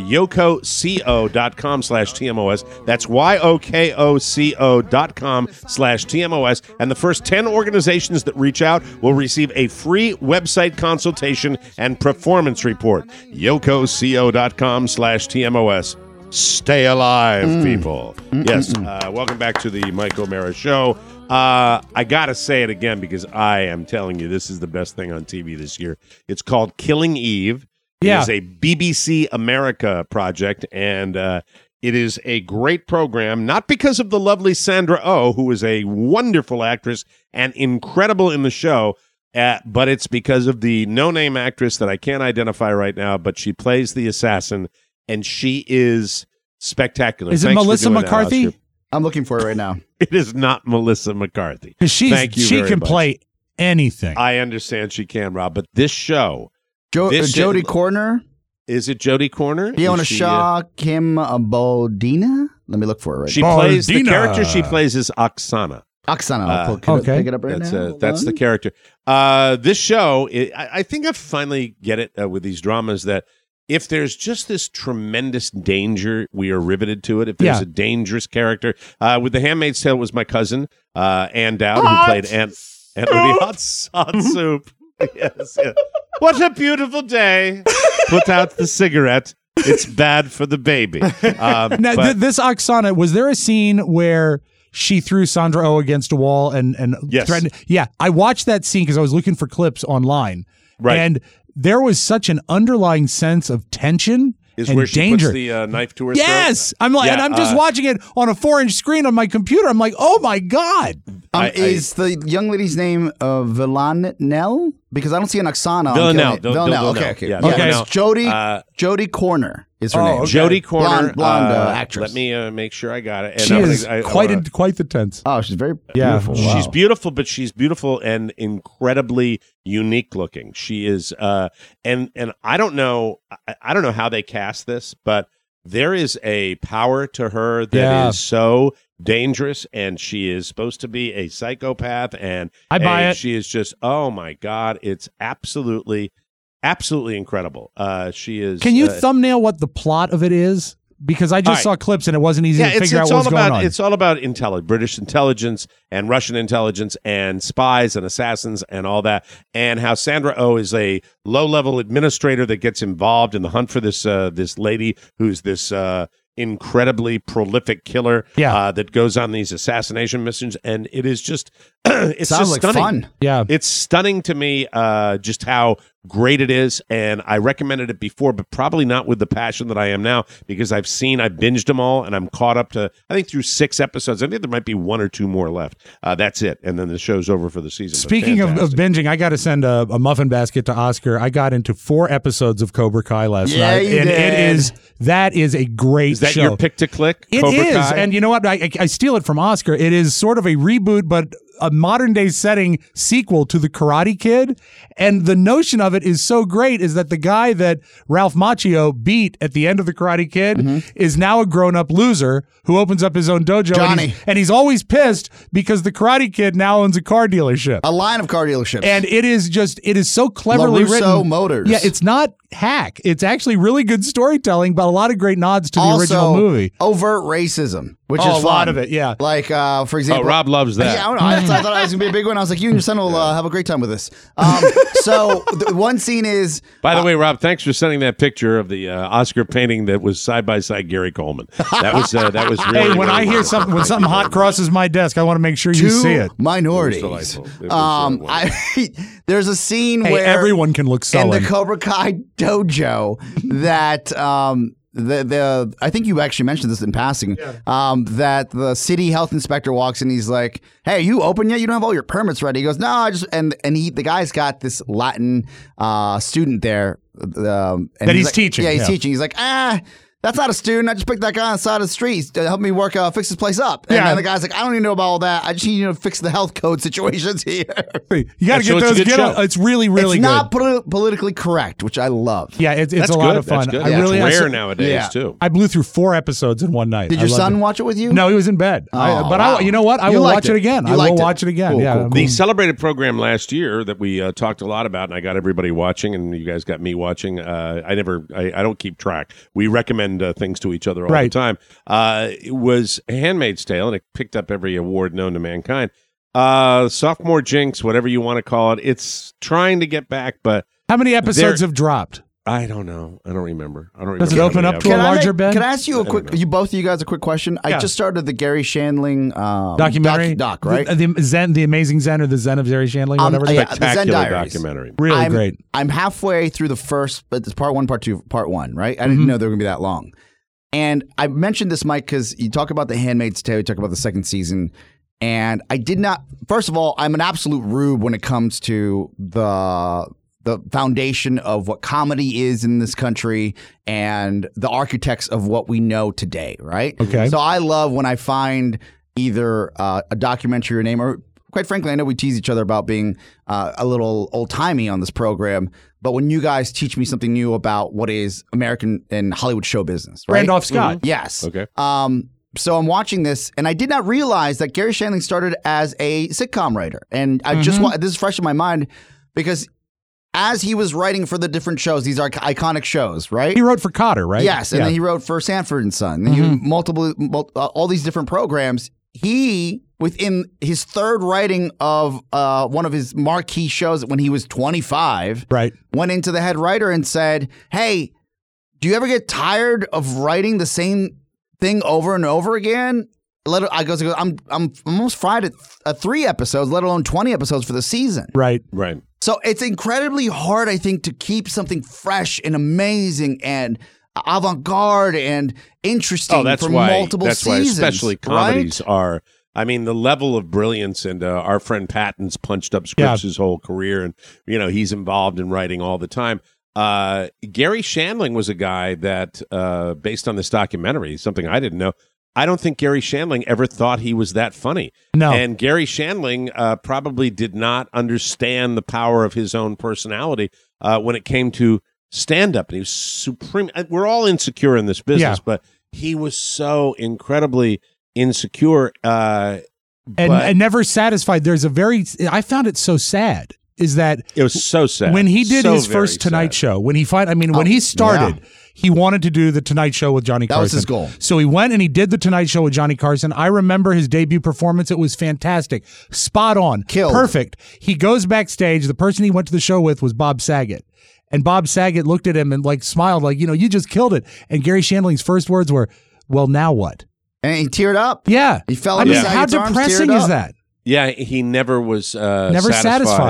yokoco dot com slash T M O S. That's Y O K O C O dot com slash T M O S. And the first ten organizations that reach out will receive a free website consultation and performance report. yokoco dot com slash T M O S. Stay alive, mm. people. Mm-mm-mm. Yes, uh, welcome back to the Mike O'Mara Show. Uh, I got to say it again because I am telling you this is the best thing on T V this year. It's called Killing Eve. Yeah. It is a B B C America project, and uh, it is a great program, not because of the lovely Sandra Oh, who is a wonderful actress and incredible in the show, uh, but it's because of the no-name actress that I can't identify right now, but she plays the assassin, and she is spectacular. Is Thanks it Melissa for doing McCarthy? That, I'm looking for it right now. It is not Melissa McCarthy. She's, Thank you she very can much. play anything. I understand she can, Rob, but this show... Jo- this uh, Jodie Corner? Is it Jodie Corner? Fiona Is she, Shaw, uh, Kim uh, Bodina? Let me look for it right She now. plays... The character she plays is Oksana. Oksana. Uh, I'll pull, okay. pick it up right That's, now. uh, that's the character. Uh, this show, it, I, I think I finally get it uh, with these dramas that if there's just this tremendous danger, we are riveted to it. If there's Yeah. a dangerous character. Uh, with The Handmaid's Tale was my cousin, uh, Ann Dowd, Hot who played Aunt, Aunt Lydia. Hot, hot soup. Yes, yes. What a beautiful day. Put out the cigarette. It's bad for the baby. Um, Now, but- th- this Oksana, was there a scene where she threw Sandra Oh against a wall and, and Yes. threatened? Yeah, I watched that scene because I was looking for clips online. Right. And there was such an underlying sense of tension is and where she danger. puts the uh, knife to her Yes, throat. I'm like, Yeah, and I'm just uh, watching it on a four-inch screen on my computer. I'm like, oh my god! Um, I- I- is the young lady's name uh, Villanelle? Because I don't see an Oksana. on Villanelle. Killing It. Vil- Villanelle. Vil- Okay, Villanelle. okay. Yeah, Yeah, Villanelle. it's Jodie, Uh, Jodie Corner is her Oh, name. okay. Jodie Corner, Blonde- blonde, uh, uh, actress. Let me uh, make sure I got it. And She I'm is gonna- I- I quite wanna- in, quite the tense. Oh, she's very Yeah. beautiful. She's Wow. beautiful, but she's beautiful and incredibly unique looking. She is, uh, and and I don't know, I, I don't know how they cast this, but there is a power to her that is Yeah. so dangerous, and she is supposed to be a psychopath, and I buy and it. She is just, oh my god, it's absolutely, absolutely incredible. Uh, she is. Can you uh, thumbnail what the plot of it is? Because I just All right. saw clips and it wasn't easy yeah, to it's, figure it's out all what was about going on. it's all about intelligence, British intelligence and Russian intelligence and spies and assassins and all that, and how Sandra Oh is a low-level administrator that gets involved in the hunt for this uh, this lady who's this uh, incredibly prolific killer Yeah. uh, that goes on these assassination missions, and it is just it's Sounds just like stunning. fun. Yeah. It's stunning to me uh, just how great it is, and I recommended it before, but probably not with the passion that I am now, because I've seen, I've binged them all, and I'm caught up to, I think, through six episodes. I think there might be one or two more left. Uh, that's it, and then the show's over for the season. Speaking of, of binging, I got to send a, a muffin basket to Oscar. I got into four episodes of Cobra Kai last yeah, night, you and did. it is that is a great Is that show. your pick to click? It Cobra is, Kai? and you know what? I, I, I steal it from Oscar. It is sort of a reboot, but a modern day setting sequel to the Karate Kid, and the notion of it is so great is that the guy that Ralph Macchio beat at the end of the Karate Kid Mm-hmm. is now a grown up loser who opens up his own dojo, and Johnny. he's, and he's always pissed because the Karate Kid now owns a car dealership, A line of car dealerships. and it is just it is so cleverly LaRusso written. Motors. Yeah, it's not hack. It's actually really good storytelling, but a lot of great nods to the also, original movie. overt racism, which Oh, is a fun. lot of it, yeah. Like, uh, for example, Oh, Rob loves that. Yeah, I, don't know. I, I thought it was gonna be a big one. I was like, you and your son will uh, have a great time with this. Um, so the one scene is, By the way, Rob, thanks for sending that picture of the uh, Oscar painting that was side by side Gary Coleman. That was uh, that was really. Hey, when really I hear well. something when something hot crosses my desk, I want to make sure you two see it. minorities. It was delightful. It was, um, uh, I, there's a scene Hey, where everyone can look in sullen. the Cobra Kai dojo that um, the the I think you actually mentioned this in passing. Um, that the city health inspector walks in. He's like, "Hey, are you open yet? You don't have all your permits ready." He goes, "No, I just," and and he the guy's got this Latin uh, student there um, and That he's like- teaching, Yeah, he's yeah. teaching. He's like, ah. That's not a student. I just picked that guy on the side of the street to help me work, uh, fix this place up. And Yeah. then the guy's like, I don't even know about all that. I just need you to fix the health code situations here. You got to So get it's a those. good Get show. on- it's really, really it's good. not poli- politically correct, which I love. yeah, it's, it's That's a lot good. of fun. That's good. I That's really I rare saw- nowadays Yeah. too. I blew through four episodes in one night. Did I your loved son it. watch it with you? No, he was in bed. I, Oh, but wow. I, you know what? I You will liked watch it, it. again. You I liked will it. watch it again. Cool, yeah, cool, cool. The celebrated program last year that we uh, talked a lot about, and I got everybody watching, and you guys got me watching. Uh, I never, I, I don't keep track. We recommend uh, things to each other all Right. the time. Uh, it was Handmaid's Tale, and it picked up every award known to mankind. Uh, sophomore jinx, whatever you want to call it. It's trying to get back, but How many episodes There- have dropped? I don't know. I don't remember. I don't remember. Does it how open many up to ever- a Can I larger make- bed? Can I ask you a I don't quick, know. you both of you guys a quick question? I Yeah. just started the Gary Shandling um, Documentary doc, doc, right? The, the Zen, the Amazing Zen, or the Zen of Gary Shandling, Um, whatever. it is. yeah, the Zen Spectacular Diaries. documentary. Really I'm, great. I'm halfway through the first, but it's part one, part two, part one, right? I didn't Mm-hmm. know they were going to be that long. And I mentioned this, Mike, because you talk about The Handmaid's Tale, you talk about the second season, and I did not. First of all, I'm an absolute rube when it comes to the the foundation of what comedy is in this country and the architects of what we know today, right? Okay. So I love when I find either uh, a documentary or name, or quite frankly, I know we tease each other about being uh, a little old timey on this program, but when you guys teach me something new about what is American and Hollywood show business, right? Randolph Scott. Yes. Okay. Um, so I'm watching this, and I did not realize that Gary Shandling started as a sitcom writer, and I just Mm-hmm. wa- this is fresh in my mind because as he was writing for the different shows, these are iconic shows, right? He wrote for Cotter, right? Yes, and Yeah. then he wrote for Sanford and Son. And he multiple, mul- uh, all these different programs. He, within his third writing of uh, one of his marquee shows when he was twenty-five, Right. went into the head writer and said, "Hey, do you ever get tired of writing the same thing over and over again?" Let I goes, I goes, I'm I'm almost fried at uh, three episodes, let alone twenty episodes for the season. Right. Right. So it's incredibly hard, I think, to keep something fresh and amazing and avant-garde and interesting Oh, that's for why. multiple That's why, seasons. especially comedies right? are. I mean, the level of brilliance, and uh, our friend Patton's punched up scripts Yeah. his whole career, and you know he's involved in writing all the time. Uh, Gary Shandling was a guy that, uh, based on this documentary, something I didn't know. I don't think Gary Shandling ever thought he was that funny. No. And Gary Shandling uh, probably did not understand the power of his own personality uh, when it came to stand-up. And he was supreme. We're all insecure in this business, Yeah. but he was so incredibly insecure. Uh, and, but and never satisfied. There's a very, I found it so sad, is that it was so sad. when he did So his very first Tonight sad. Show, when he find, I mean, when Oh, he started, yeah. he wanted to do the Tonight Show with Johnny That Carson. was his goal. So he went and he did the Tonight Show with Johnny Carson. I remember his debut performance. It was fantastic. Spot on. Killed. Perfect. He goes backstage. The person he went to the show with was Bob Saget. And Bob Saget looked at him and like smiled like, you know, you just killed it. And Gary Shandling's first words were, well, now what? And he teared up. Yeah. He fell I into mean, Saget's how arms, depressing teared is up. that? Yeah, he never was uh, Never satisfied.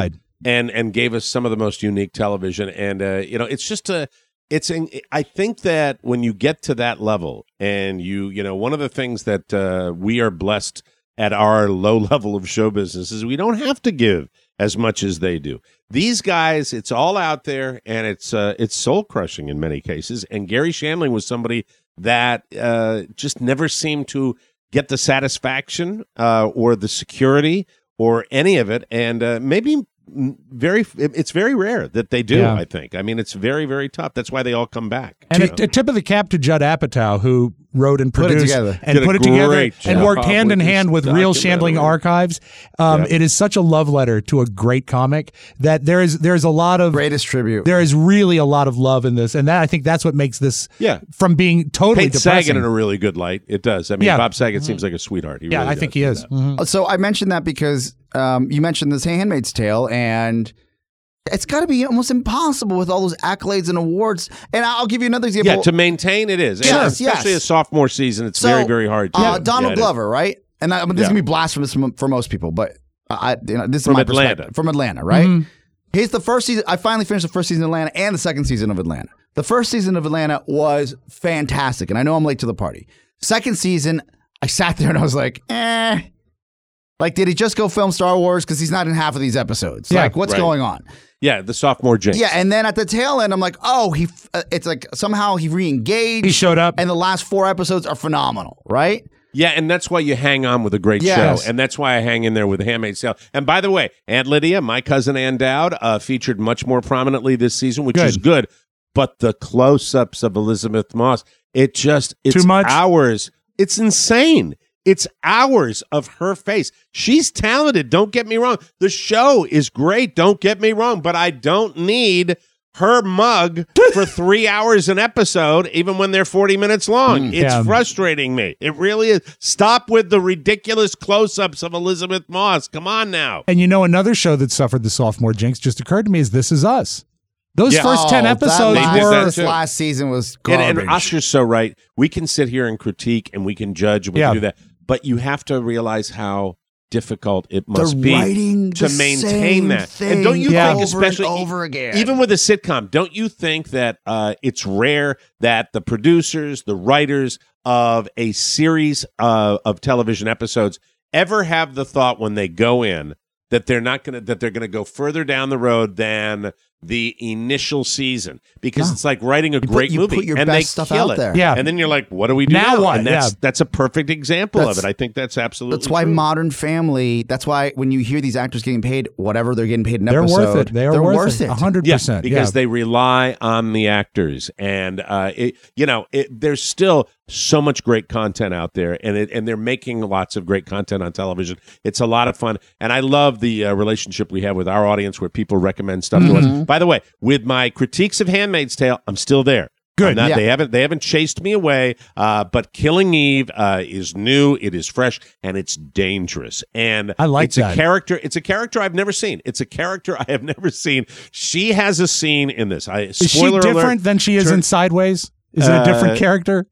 and and gave us some of the most unique television. And uh, you know, it's just a. It's. In, I think that when you get to that level, and you, you know, one of the things that uh, we are blessed at our low level of show business is we don't have to give as much as they do. These guys, it's all out there, and it's uh, it's soul crushing in many cases. And Gary Shandling was somebody that uh, just never seemed to get the satisfaction uh, or the security or any of it, and uh, maybe very it's very rare that they do. Yeah. I think. I mean, it's very very tough. That's why they all come back. And a, a tip of the cap to Judd Apatow, who wrote and produced put it together. and Did put it together job and worked hand with in hand with Real Shandling Archives. Um, yep. It is such a love letter to a great comic that there is there is a lot of greatest tribute. There is really a lot of love in this, and that I think that's what makes this yeah. from being totally Paints depressing. Saget in a really good light. It does. I mean, yeah. Bob Saget mm-hmm. seems like a sweetheart. He yeah, really I think does he is. Mm-hmm. So I mentioned that because um, you mentioned this Handmaid's Tale, and it's got to be almost impossible with all those accolades and awards. And I'll give you another example. Yeah, to maintain it is. Yes, yeah, especially yes. a sophomore season, it's so, very, very hard to uh, Donald yeah, Glover, right? And I, I mean, this yeah. is going to be blasphemous from, for most people, but I, you know, this From is my Atlanta. perspective. From Atlanta, right? Mm-hmm. Here's the first season. I finally finished the first season of Atlanta and the second season of Atlanta. The first season of Atlanta was fantastic, and I know I'm late to the party. Second season, I sat there and I was like, eh. Like, did he just go film Star Wars? Because he's not in half of these episodes. Yeah, like, what's right. going on? Yeah, the sophomore jinx. Yeah, and then at the tail end, I'm like, oh, he. Uh, it's like somehow he re-engaged. He showed up. And the last four episodes are phenomenal, right? Yeah, and that's why you hang on with a great Yes. show, and that's why I hang in there with The Handmaid's Tale. And by the way, Aunt Lydia, my cousin Ann Dowd, uh, featured much more prominently this season, which Good. is good. But the close-ups of Elizabeth Moss, it just it's Too much? hours. It's insane. It's hours of her face. She's talented. Don't get me wrong. The show is great. Don't get me wrong. But I don't need her mug for three hours an episode, even when they're forty minutes long. Mm, it's yeah. frustrating me. It really is. Stop with the ridiculous close-ups of Elizabeth Moss. Come on now. And you know, another show that suffered the sophomore jinx just occurred to me is This Is Us. Those Yeah. first ten Oh, episodes that They did were that last, too. last season was And, garbage. and Oscar's so right. We can sit here and critique and we can judge and we Yeah. can do that. But you have to realize how difficult it must They're be writing to the maintain same that. thing And don't you Yeah. think, over and especially over again. even with a sitcom, don't you think that uh, it's rare that the producers, the writers of a series uh, of television episodes ever have the thought when they go in that they're not going to that they're going to go further down the road than the initial season, because No. it's like writing a put- great you movie put your and best they stuff kill out it. there. Yeah. And then you're like, what do we do Now now? what? And that's Yeah. that's a perfect example That's- of it. I think that's absolutely That's why true. Modern Family, that's why when you hear these actors getting paid whatever they're getting paid an they're episode, worth it. They are they're worth, worth it. it. A hundred Yeah, percent. because yeah. they rely on the actors, and uh, it, you know, it, there's still so much great content out there, and it, and they're making lots of great content on television. It's a lot of fun, and I love the uh, relationship we have with our audience, where people recommend stuff Mm-hmm. to us. By the way, with my critiques of Handmaid's Tale, I'm still there. Good. I'm not- Yeah. They haven't they haven't chased me away. Uh, but Killing Eve uh, is new. It is fresh, and it's dangerous. And I like it's that. a character. It's a character I've never seen. It's a character I have never seen. She has a scene in this. I, Is she spoiler different alert, than she is turn- in Sideways? Is it a different Uh, character?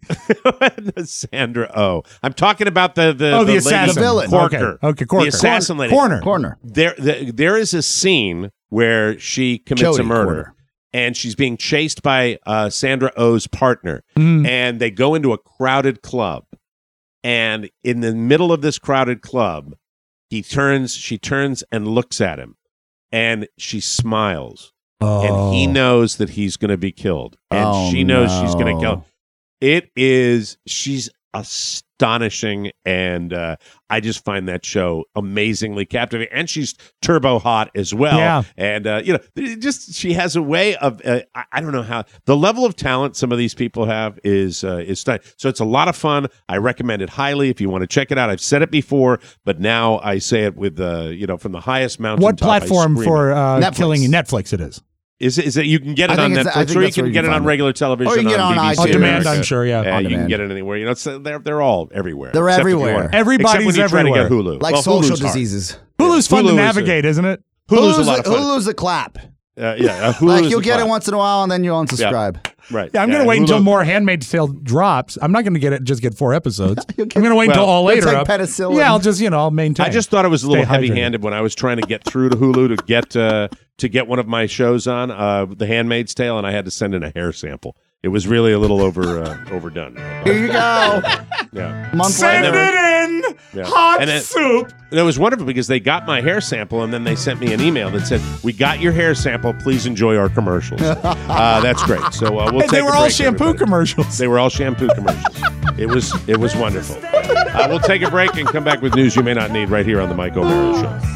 Sandra Oh. I'm talking about the the, Oh, the lady- assassin. The villain. Corker. Okay, okay, Corker. The assassin lady. Corner. Corner. There, the, there is a scene where she commits Jodie a murder, Corner. and she's being chased by uh, Sandra Oh's partner, Mm. and they go into a crowded club, and in the middle of this crowded club, he turns, she turns and looks at him, and she smiles, Oh. and he knows that he's going to be killed, and Oh, she knows she's going to no. kill him. It is, she's astonishing, and uh, I just find that show amazingly captivating, and she's turbo hot as well. Yeah. And uh, you know, it just she has a way of uh, I, I don't know how the level of talent some of these people have is uh, is stunning. So it's a lot of fun. I recommend it highly if you want to check it out. I've said it before, but now I say it with uh, you know, from the highest mountain. What platform for uh, Netflix. Killing Netflix? It is. Is it, is it you can get I it on think it's- I Netflix, think or you that's where can you get can it on find it. regular television, Or you can get it on on B B C iTunes. On demand, America. I'm sure, yeah. Yeah, On you can demand. get it anywhere. You know, it's, they're they're all everywhere. They're except if you everywhere. want- Everybody's except when you everywhere. try to get Hulu. Like Well, social Hulu's hard. diseases. Hulu's fun Hulu to is a- navigate, isn't it? Hulu's a Hulu's lot of fun. Hulu's a clap. Uh, yeah, uh, Hulu like is you'll the get cloud. it once in a while, and then you'll unsubscribe. Yeah. Right. Yeah, I'm yeah, going to wait Hulu- until more Handmaid's Tale drops. I'm not going to get it. Just get four episodes. I'm going to wait Well, until all They'll later take up. penicillin. Yeah, I'll just you know I'll maintain. I just thought it was a little Stay hydrated. heavy-handed when I was trying to get through to Hulu to get uh, to get one of my shows on, uh, The Handmaid's Tale, and I had to send in a hair sample. It was really a little over uh, overdone. Here you go. Yeah. Month Send later. it in. Yeah. Hot And it- soup. And it was wonderful because they got my hair sample and then they sent me an email that said, "We got your hair sample. Please enjoy our commercials." uh, that's great. So uh, we'll Hey, take they a were all break, shampoo everybody. commercials. They were all shampoo commercials. It was it was wonderful. Uh, we'll take a break and come back with news you may not need right here on the Mike O'Mara Show.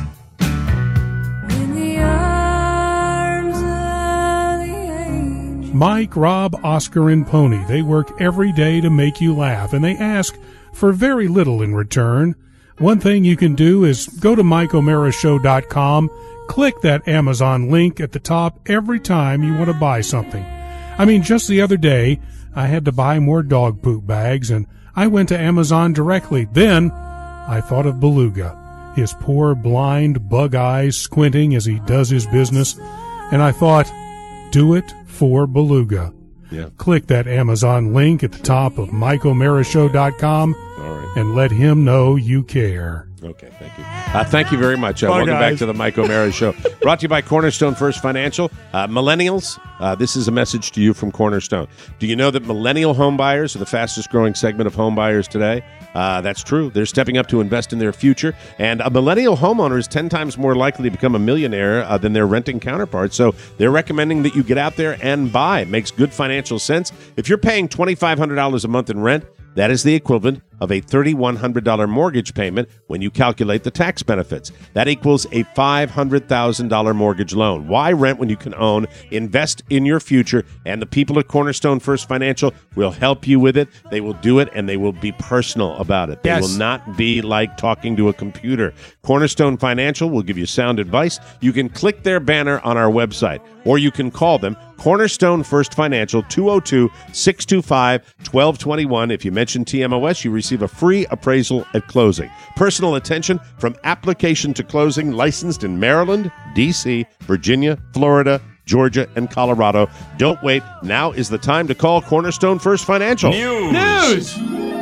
Mike, Rob, Oscar, and Pony. They work every day to make you laugh, and they ask for very little in return. One thing you can do is go to Mike O'Mara Show dot com, click that Amazon link at the top every time you want to buy something. I mean, just the other day, I had to buy more dog poop bags, and I went to Amazon directly. Then I thought of Beluga, his poor, blind, bug eyes squinting as he does his business, and I thought, do it for Beluga. Yeah. Click that Amazon link at the top of Mike O'Mara Show dot com All right. and let him know you care. Okay, thank you. Uh, thank you very much. Uh, Bye, welcome guys. back to the Mike O'Mara Show. Brought to you by Cornerstone First Financial. Uh, millennials, uh, this is a message to you from Cornerstone. Do you know that millennial home buyers are the fastest growing segment of home buyers today? Uh, that's true. They're stepping up to invest in their future. And a millennial homeowner is ten times more likely to become a millionaire uh, than their renting counterparts. So they're recommending that you get out there and buy. It makes good financial sense. If you're paying twenty-five hundred dollars a month in rent, that is the equivalent of a three thousand one hundred dollars mortgage payment when you calculate the tax benefits. That equals a five hundred thousand dollars mortgage loan. Why rent when you can own? Invest in your future, and the people at Cornerstone First Financial will help you with it. They will do it, and they will be personal about it. They Yes. will not be like talking to a computer. Cornerstone Financial will give you sound advice. You can click their banner on our website, or you can call them, Cornerstone First Financial, two oh two, six two five, one two two one. If you mention T M O S, you receive a free appraisal at closing. Personal attention from application to closing, licensed in Maryland, D C, Virginia, Florida, Georgia, and Colorado. Don't wait. Now is the time to call Cornerstone First Financial. News.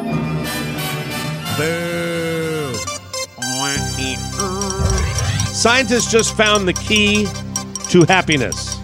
Boo. Scientists just found the key to happiness.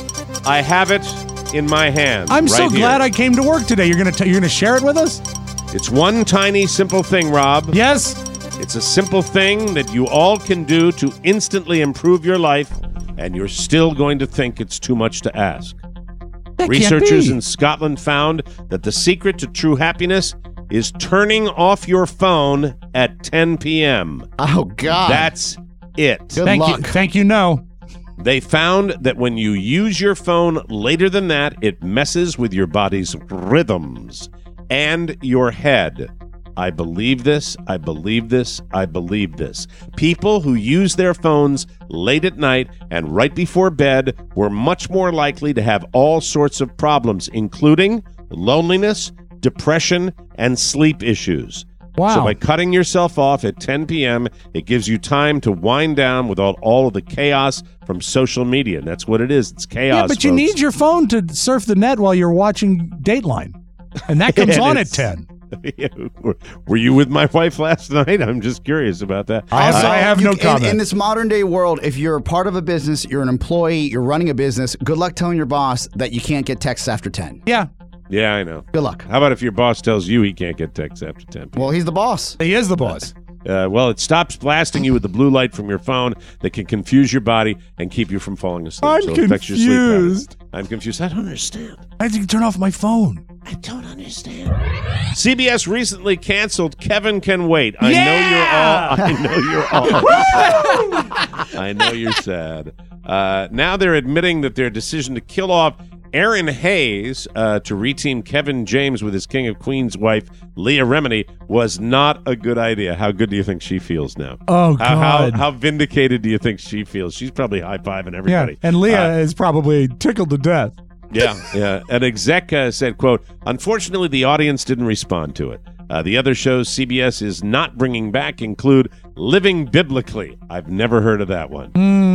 I have it in my hand. I'm right so here. glad I came to work today. You're gonna t- you're gonna share it with us? It's one tiny, simple thing, Rob. Yes. It's a simple thing that you all can do to instantly improve your life, and you're still going to think it's too much to ask. That can't Researchers be. in Scotland found that the secret to true happiness is turning off your phone at ten p.m. Oh, God. That's it. Good Thank luck. you. Thank you. No. They found that when you use your phone later than that, it messes with your body's rhythms and your head. I believe this, I believe this, I believe this. People who use their phones late at night and right before bed were much more likely to have all sorts of problems, including loneliness, depression, and sleep issues. Wow. So by cutting yourself off at ten p.m., it gives you time to wind down without all of the chaos from social media. And that's what it is. It's chaos. Yeah, but you folks. need your phone to surf the net while you're watching Dateline, and that comes And on at it's- ten. Were- Were you with my wife last night? I'm just curious about that. I, Also, I have you- no in- comment. In, this modern day world, if you're a part of a business, you're an employee, you're running a business, good luck telling your boss that you can't get texts after ten. yeah, Yeah, I know. Good luck. How about if your boss tells you he can't get texts after ten p.m.? Well, he's the boss. he is the boss. Uh, well, it stops blasting you with the blue light from your phone that can confuse your body and keep you from falling asleep. I'm so it affects your sleep patterns. confused. I'm confused. I don't understand. I have to turn off my phone. I don't understand. C B S recently canceled Kevin Can Wait. I Yeah! know you're all. I know you're all. I know you're sad. Uh, now they're admitting that their decision to kill off Aaron Hayes uh, to reteam Kevin James with his King of Queens wife Leah Remini was not a good idea. How good do you think she feels now? Oh, How, how, God. how vindicated do you think she feels? She's probably high fiving everybody. Yeah, and Leah Uh, is probably tickled to death. yeah, yeah. An exec uh, said, quote, unfortunately, the audience didn't respond to it. Uh, the other shows C B S is not bringing back include Living Biblically. I've never heard of that one. Mm,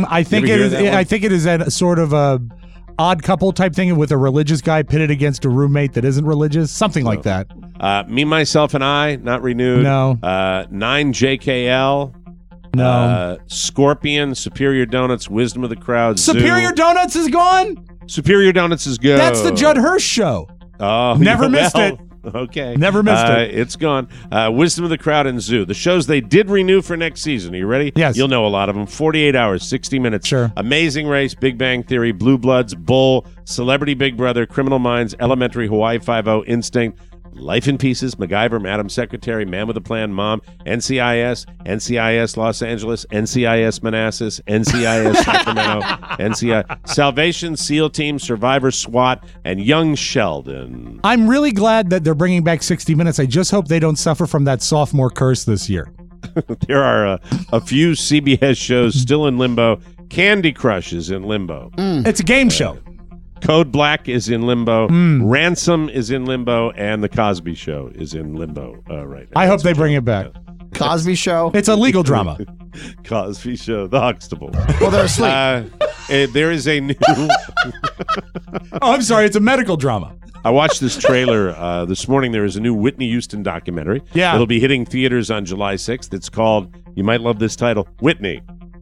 Mm, I think it is. I think it is a sort of a odd couple type thing with a religious guy pitted against a roommate that isn't religious, something so, like that. Uh, Me, Myself, and I, not renewed. No. Uh, nine J K L. No. Uh, Scorpion, Superior Donuts, Wisdom of the Crowd. Superior Zoo. Donuts is gone? Superior Donuts is good. That's the Judd Hirsch show. Oh, Never yeah, missed well, it. Okay. Never missed uh, it. It's gone. Uh, Wisdom of the Crowd and Zoo. The shows they did renew for next season. Are you ready? Yes. You'll know a lot of them. forty-eight hours, sixty minutes. Sure. Amazing Race, Big Bang Theory, Blue Bloods, Bull, Celebrity Big Brother, Criminal Minds, Elementary, Hawaii Five-O, Instinct, Life in Pieces, MacGyver, Madam Secretary, Man with a Plan, Mom, N C I S, N C I S Los Angeles, N C I S Manassas, N C I S Sacramento, N C I S Salvation, SEAL Team, Survivor, SWAT, and Young Sheldon. I'm really glad that they're bringing back sixty minutes. I just hope they don't suffer from that sophomore curse this year. There are a, a few C B S shows still in limbo. Candy Crush is in limbo. Mm. It's a game show. Uh, Code Black is in limbo. Mm. Ransom is in limbo, and The Cosby Show is in limbo uh, right now. I hope they bring it back. Cosby Show? It's a legal drama. Cosby Show, The Huxtable. Well, they're asleep. Uh, eh, there is a new... oh, I'm sorry. It's a medical drama. I watched this trailer uh, this morning. There is a new Whitney Houston documentary. Yeah. It'll be hitting theaters on July sixth. It's called, you might love this title, Whitney.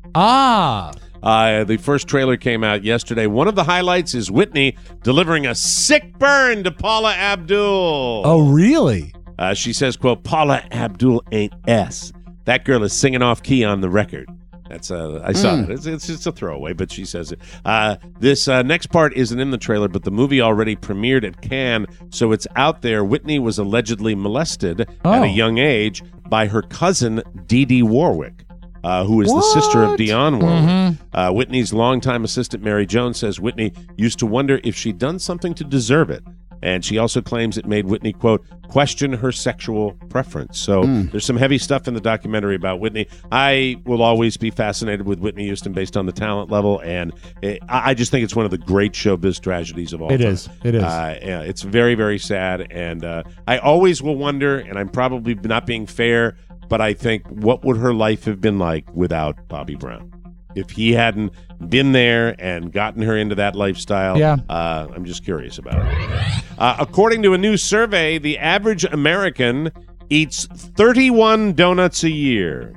Ah. Uh, the first trailer came out yesterday. One of the highlights is Whitney delivering a sick burn to Paula Abdul. Oh, really? Uh, she says, quote, Paula Abdul ain't S. That girl is singing off key on the record. That's uh, I saw Mm. it. It's, it's just a throwaway, but she says it. Uh, this uh, next part isn't in the trailer, but the movie already premiered at Cannes, so it's out there. Whitney was allegedly molested Oh. at a young age by her cousin, Dee Dee Warwick. Uh, who is the sister of Dionne Warwick. Mm-hmm. Uh, Whitney's longtime assistant, Mary Jones, says Whitney used to wonder if she'd done something to deserve it. And she also claims it made Whitney, quote, question her sexual preference. So Mm. there's some heavy stuff in the documentary about Whitney. I will always be fascinated with Whitney Houston based on the talent level. And it, I I just think it's one of the great showbiz tragedies of all It time. is. It is. Uh, yeah, it's very, very sad. And uh, I always will wonder, and I'm probably not being fair, but I think, what would her life have been like without Bobby Brown? If he hadn't been there and gotten her into that lifestyle, Yeah. uh, I'm just curious about it. Uh, according to a new survey, the average American eats thirty-one donuts a year.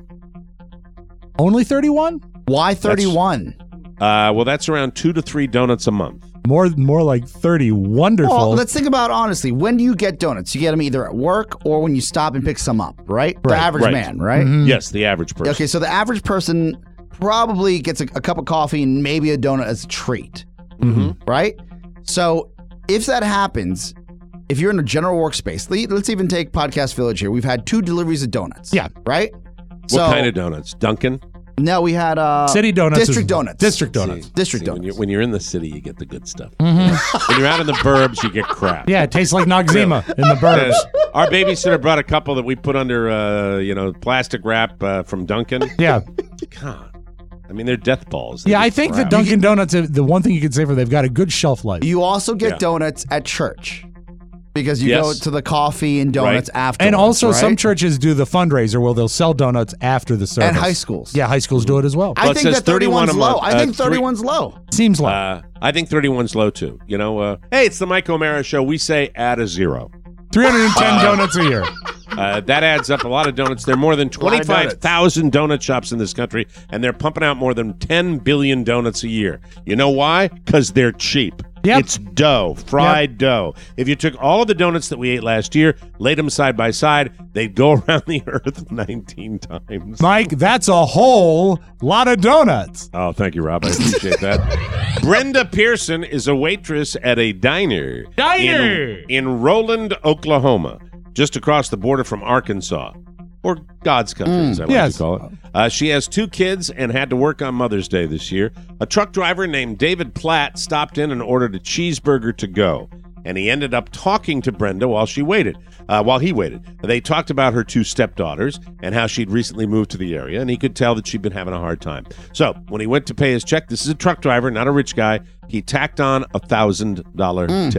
Only thirty-one? Why thirty-one? Uh, well, that's around two to three donuts a month. More, more like thirty. Wonderful. Well, let's think about honestly. When do you get donuts? You get them either at work or when you stop and pick some up, right? The Right, average right. man, right? Mhm. Yes, the average person. Okay, so the average person probably gets a, a cup of coffee and maybe a donut as a treat, Mm-hmm. right? So if that happens, if you're in a general workspace, le- let's even take Podcast Village here. We've had two deliveries of donuts. Yeah. Right? What kind of donuts? Dunkin'? No, we had uh, City Donuts is- District Donuts. District Donuts. See, District see, when, Donuts. you're, when you're in the city, you get the good stuff. Mhm. When you're out in the burbs, you get crap. Yeah, it tastes like Noxzema in the burbs. Uh, our babysitter brought a couple that we put under, uh, you know, plastic wrap uh, from Dunkin'. Yeah. God. I mean, they're death balls. They're Yeah, I just think the crap. Dunkin' Donuts, uh, the one thing you could say for they've got a good shelf life. You also get Yeah. donuts at church because you Yes. go to the coffee and donuts Right. after. And also, right? some churches do the fundraiser where they'll sell donuts after the service. And high schools. Yeah, high schools do it as well. I Well, it think says that thirty-one a thirty-one's low. month. I Uh, think three- thirty-one's low. Seems like. Uh, I think thirty-one's low, too. You know, uh, hey, it's the Mike O'Mara Show. We say add a zero. three hundred ten Uh, donuts a year. Uh, that adds up a lot of donuts. There are more than twenty-five thousand donut shops in this country, and they're pumping out more than ten billion donuts a year. You know why? Because they're cheap. Yep. It's dough, fried dough. If you took all of the donuts that we ate last year, laid them side by side, they'd go around the earth nineteen times. Mike, that's a whole lot of donuts. Oh, thank you, Rob. I appreciate that. Brenda Pearson is a waitress at a diner. Diner! In, in Roland, Oklahoma, just across the border from Arkansas. Or God's country, as I like yes. to call it. Uh, she has two kids and had to work on Mother's Day this year. A truck driver named David Platt stopped in and ordered a cheeseburger to go. And he ended up talking to Brenda while she waited, uh, while he waited. They talked about her two stepdaughters and how she'd recently moved to the area, and he could tell that she'd been having a hard time. So when he went to pay his check, this is a truck driver, not a rich guy, he tacked on a one thousand dollars tip.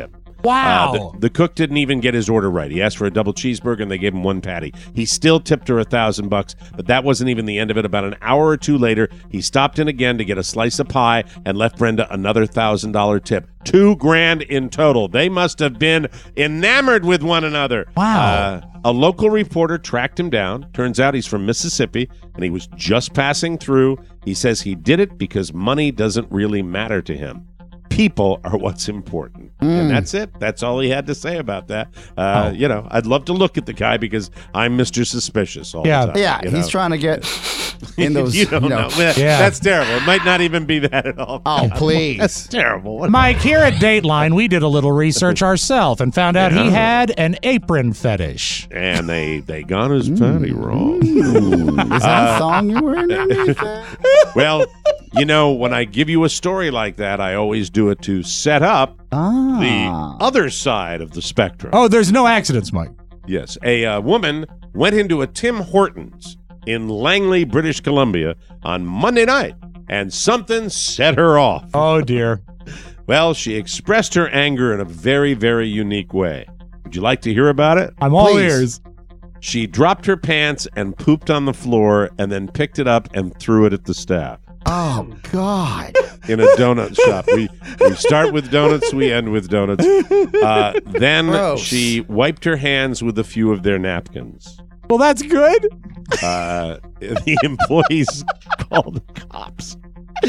Wow. Uh, the, the cook didn't even get his order right. He asked for a double cheeseburger, and they gave him one patty. He still tipped her a thousand bucks, but that wasn't even the end of it. About an hour or two later, he stopped in again to get a slice of pie and left Brenda another thousand dollar tip. Two grand in total. They must have been enamored with one another. Wow. Uh, a local reporter tracked him down. Turns out he's from Mississippi, and he was just passing through. He says he did it because money doesn't really matter to him. People are what's important. Mm. And that's it. That's all he had to say about that. Uh, Oh. You know, I'd love to look at the guy because I'm Mister Suspicious all Yeah. the time. Yeah, you he's know? trying to get in those. you don't you know. know. Well, Yeah. That's terrible. It might not even be that at all. Oh, please. That's terrible. What- Mike, here at Dateline, we did a little research ourselves and found out he Yeah. had an apron fetish. And they, they got his patty wrong. Is that a thong you're wearing underneath that? Well, you know, when I give you a story like that, I always do it to set up Ah. the other side of the spectrum. Oh, there's no accidents, Mike. Yes. A uh, woman went into a Tim Hortons in Langley, British Columbia on Monday night, and something set her off. Oh, dear. Well, she expressed her anger in a very, very unique way. Would you like to hear about it? I'm all Please. ears. She dropped her pants and pooped on the floor and then picked it up and threw it at the staff. Oh, God. In a donut shop. We we start with donuts, we end with donuts. Uh, then Gross. she wiped her hands with a few of their napkins. Well, that's good. Uh, the employees called the cops.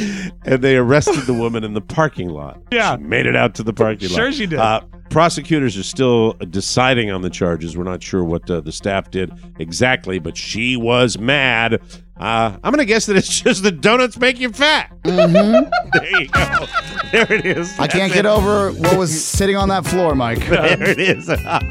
And they arrested the woman in the parking lot. Yeah. She made it out to the parking lot. Sure she did. Uh, prosecutors are still deciding on the charges. We're not sure what uh, the staff did exactly, but she was mad. Uh, I'm going to guess that it's just the donuts make you fat. Mm-hmm. There you go. There it is. I can't That's get it. over what was sitting on that floor, Mike. There it is.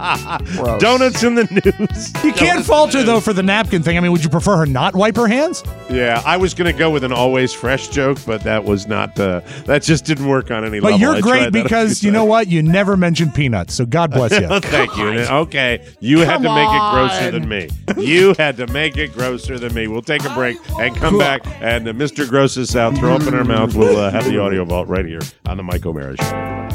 Gross. Donuts in the news. You can't Donuts fault in her, the though, news. for the napkin thing. I mean, would you prefer her not wipe her hands? Yeah, I was going to go with an always fresh joke, but that was not, uh, that just didn't work on any But level. you're I great tried that a because, few you know times. what? You never mentioned peanuts, so God bless you. Thank you. Okay, you had to make it grosser than me. You had to make it grosser than me. We'll take a break and come back, and uh, Mister Gross's South, throw up in her mouth. We'll uh, have the audio vault right here on the Mike O'Mara Show.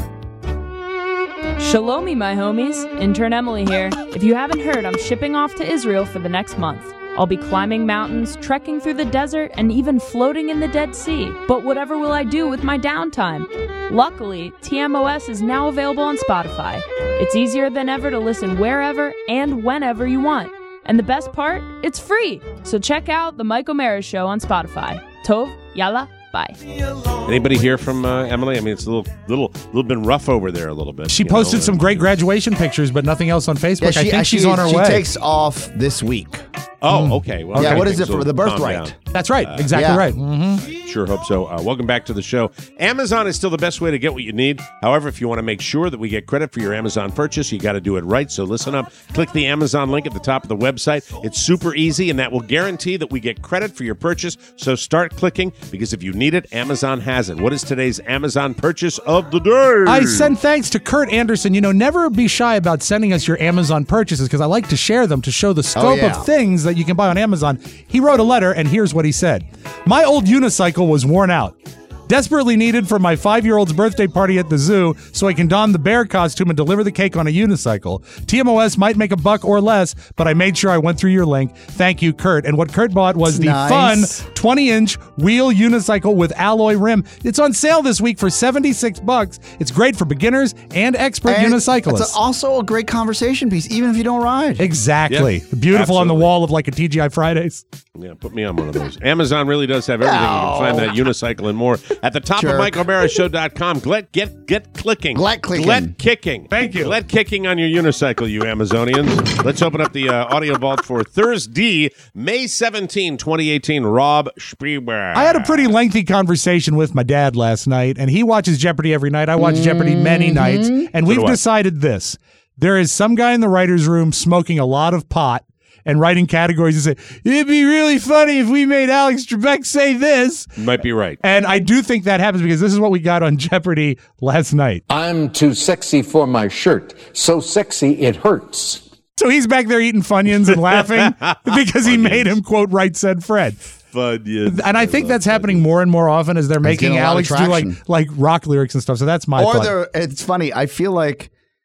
Shalomi, my homies. Intern Emily here. If you haven't heard, I'm shipping off to Israel for the next month. I'll be climbing mountains, trekking through the desert, and even floating in the Dead Sea. But whatever will I do with my downtime? Luckily, T M O S is now available on Spotify. It's easier than ever to listen wherever and whenever you want. And the best part? It's free. So check out The Mike O'Mara Show on Spotify. Tov, yalla, bye. Anybody hear from uh, Emily? I mean, it's a little, little, little been rough over there a little bit. She you posted know? some great graduation pictures, but nothing else on Facebook. Yeah, she, I think she's she, on her she way. takes off this week. Oh, okay. Well, Yeah, okay, what is things it for will the calm birthright? down. That's right. Uh, exactly yeah. right. Mm-hmm. Sure hope so. Uh, welcome back to the show. Amazon is still the best way to get what you need. However, if you want to make sure that we get credit for your Amazon purchase, you got to do it right. So listen up. Click the Amazon link at the top of the website. It's super easy, and that will guarantee that we get credit for your purchase. So start clicking, because if you need it, Amazon has it. What is today's Amazon purchase of the day? I send thanks to Kurt Anderson. You know, never be shy about sending us your Amazon purchases, because I like to share them to show the scope yeah. of things that you can buy on Amazon. He wrote a letter, and here's what he said. My old unicycle was worn out. Desperately needed for my five-year-old's birthday party at the zoo so I can don the bear costume and deliver the cake on a unicycle. T M O S might make a buck or less, but I made sure I went through your link. Thank you, Kurt. And what Kurt bought was the Nice. fun twenty-inch wheel unicycle with alloy rim. It's on sale this week for seventy-six bucks. It's great for beginners and expert And unicyclists. It's also a great conversation piece, even if you don't ride. Exactly. Yeah, Beautiful on the absolutely. wall of like a T G I Fridays. Yeah, put me on one of those. Amazon really does have everything. You can find that unicycle and more at the top Jerk. of Mike O'Mara Show dot com. Get, get, get clicking. Glet clicking. Glet kicking. Thank you. Glet kicking on your unicycle, you Amazonians. Let's open up the uh, audio vault for Thursday, May seventeenth, twenty eighteen. Rob Spielberg. I had a pretty lengthy conversation with my dad last night, and he watches Jeopardy every night. I watch Jeopardy many nights, and we've do I. decided this. There is some guy in the writer's room smoking a lot of pot and writing categories and say, it'd be really funny if we made Alex Trebek say this. Might be right. And I do think that happens because this is what we got on Jeopardy last night. I'm too sexy for my shirt. So sexy it hurts. So he's back there eating Funyuns and laughing because he made him quote right said Fred. Funyuns. And I think that's happening more and more often as they're making getting a lot of Alex do like traction. like rock lyrics and stuff. So that's my Or thought. they're, it's funny. I feel like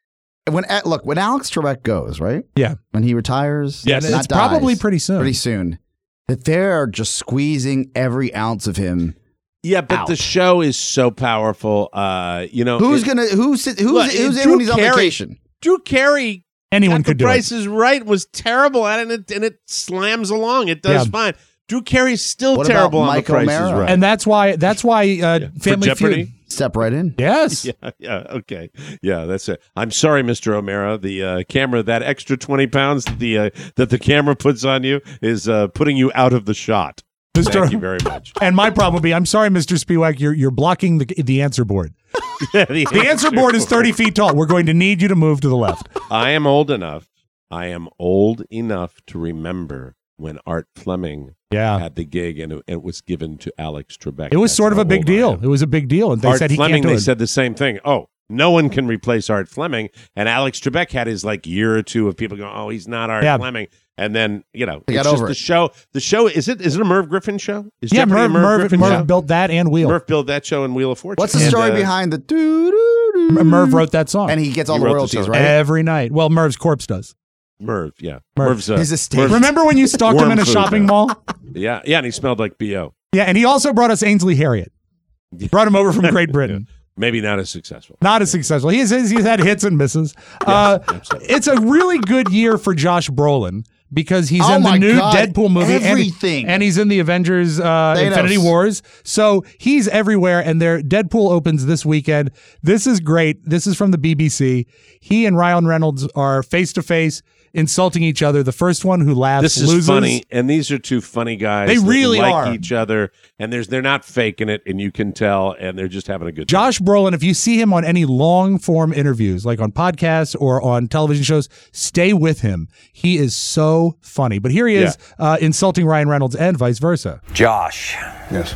when look when Alex Trebek goes, right? Yeah. When he retires, yes, not it's dies, probably pretty soon. Pretty soon. That they're just squeezing every ounce of him. Yeah, but out. the show is so powerful. Uh, you know, who's it, gonna who's who's, look, who's in Drew when he's on Carey, vacation? Drew Carey. Anyone could the do Price it. is Right was terrible at it, and it, and it slams along. It does Yeah. fine. Drew Carey's still What terrible about on Mike The Price O'Mara? is Right. And that's why that's why uh, Family Jeopardy? Feud. Step right in. Yes. Yeah, yeah, okay. Yeah, that's it. I'm sorry, Mister O'Mara. The uh, camera, that extra twenty pounds the uh, that the camera puts on you is uh, putting you out of the shot. Mister Thank you very much. And my problem would be, I'm sorry, Mister Spiewak, you're you're blocking the the answer board. Yeah, the, The answer board is thirty feet tall. We're going to need you to move to the left. I am old enough. I am old enough to remember when Art Fleming Yeah. had the gig and it, it was given to Alex Trebek. It was That's sort of how a big old I deal. am. It was a big deal, and they Art said he Fleming, can't do they it. said the same thing. Oh, no one can replace Art Fleming. And Alex Trebek had his like year or two of people going, "Oh, he's not Art Yeah. Fleming." And then you know, They it's got just over the it. show. The show is it? Is it a Merv Griffin show? Is yeah, Jeopardy a Merv, Merv, Griffin Merv show? built that and Wheel. Merv built that show and Wheel of Fortune. What's the And, story uh, behind the doo doo doo? M- Merv wrote that song. And he gets all He the wrote the royalties, song. right? Every night. Well, Merv's corpse does. Merv? Yeah, Merv. Merv's uh, His estate. Merv- Remember when you stalked him Worm in a food, shopping though. mall? Yeah, yeah, and he smelled like B O. Yeah, and he also brought us Ainsley Harriott. Brought him over from Great Britain. Maybe not as successful. Not as successful. He's, he's had hits and misses. uh, absolutely. it's a really good year for Josh Brolin because he's Oh in the my new God, Deadpool movie. and- everything. And, he's in the Avengers uh, Thanos. Infinity Wars. So he's everywhere. And their Deadpool opens this weekend. This is great. This is from the B B C. He and Ryan Reynolds are face to face, insulting each other. The first one who laughs This is loses. funny, and these are two funny guys. They that really like are. each other, and there's they're not faking it, and you can tell, and they're just having a good time. Josh Brolin, if you see him on any long form interviews, like on podcasts or on television shows, stay with him. He is so funny. But here he is uh, insulting Ryan Reynolds and vice versa. Josh. Yes.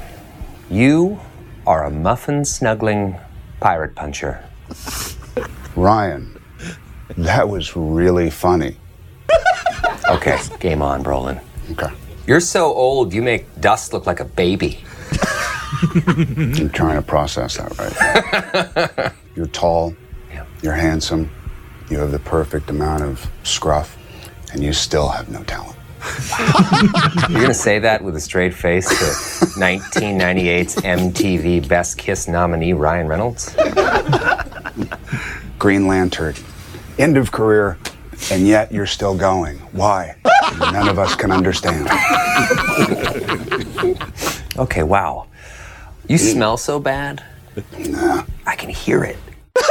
You are a muffin snuggling pirate puncher. Ryan, that was really funny. Okay, game on, Brolin. Okay. You're so old, you make Dust look like a baby. I'm trying to process that right. You're tall, Yeah. you're handsome, you have the perfect amount of scruff, and you still have no talent. You're gonna say that with a straight face to nineteen ninety-eight's M T V Best Kiss nominee Ryan Reynolds? Green Lantern, end of career, and yet you're still going. Why? None of us can understand. Okay, wow. You smell so bad? Nah. I can hear it.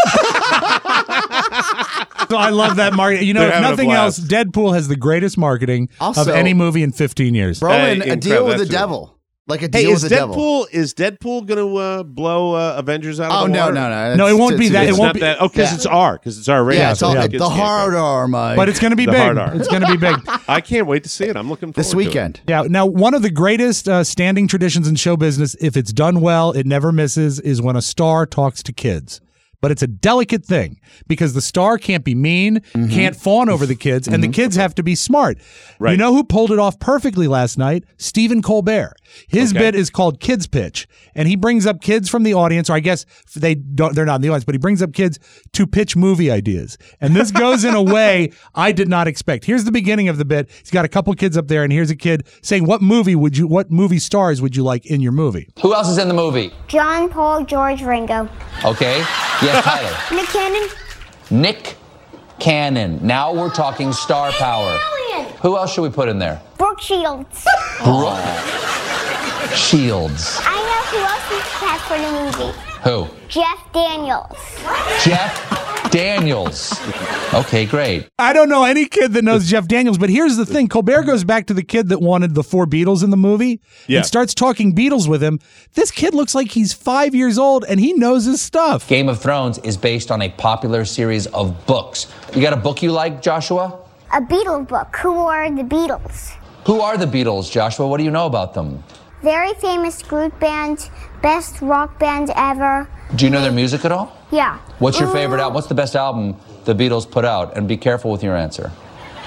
So I love that marketing. You know, They're if having a nothing else, blast. Deadpool has the greatest marketing Also- of any movie in fifteen years. Brolin, Hey, a deal incredible. with the That's devil. Like a Hey, deal is with the devil. Deadpool is Deadpool going to uh, blow uh, Avengers out of Oh, the no, water? no, no. No, it It's- won't be it's- that. It It's won't not be. that. Oh, because Yeah. it's R. Because it's R rated. Yeah, it's all yeah. the hard R, Mike. But it's going to be The big. hard R. It's going to be big. I can't wait to see it. I'm looking forward this to weekend. Yeah. Now, one of the greatest uh, standing traditions in show business, if it's done well, it never misses, is when a star talks to kids. But it's a delicate thing because the star can't be mean, can't fawn over the kids, and the kids have to be smart. Right. You know who pulled it off perfectly last night? Stephen Colbert. His Okay. bit is called Kids Pitch, and he brings up kids from the audience, or I guess they don't, they're not in the audience, but he brings up kids to pitch movie ideas. And this goes in a way I did not expect. Here's the beginning of the bit. He's got a couple kids up there, and here's a kid saying, "What movie would you? What movie stars would you like in your movie?" Who else is in the movie? John, Paul, George, Ringo. Okay. Yes, Tyler. Nick Cannon. Nick Cannon. Now we're talking star power. Brilliant. Who else should we put in there? Brooke Shields. Brooke Shields. I know who else we should have for the movie. Who? Jeff Daniels. Jeff Daniels. Okay, great. I don't know any kid that knows Jeff Daniels, but here's the thing. Colbert goes back to the kid that wanted the four Beatles in the movie Yeah. and starts talking Beatles with him. This kid looks like he's five years old and he knows his stuff. Game of Thrones is based on a popular series of books. You got a book you like, Joshua? A Beatles book. Who are the Beatles? Who are the Beatles, Joshua? What do you know about them? Very famous group band. Best rock band ever. Do you know their music at all? Yeah. What's your favorite album? What's the best album the Beatles put out? And be careful with your answer.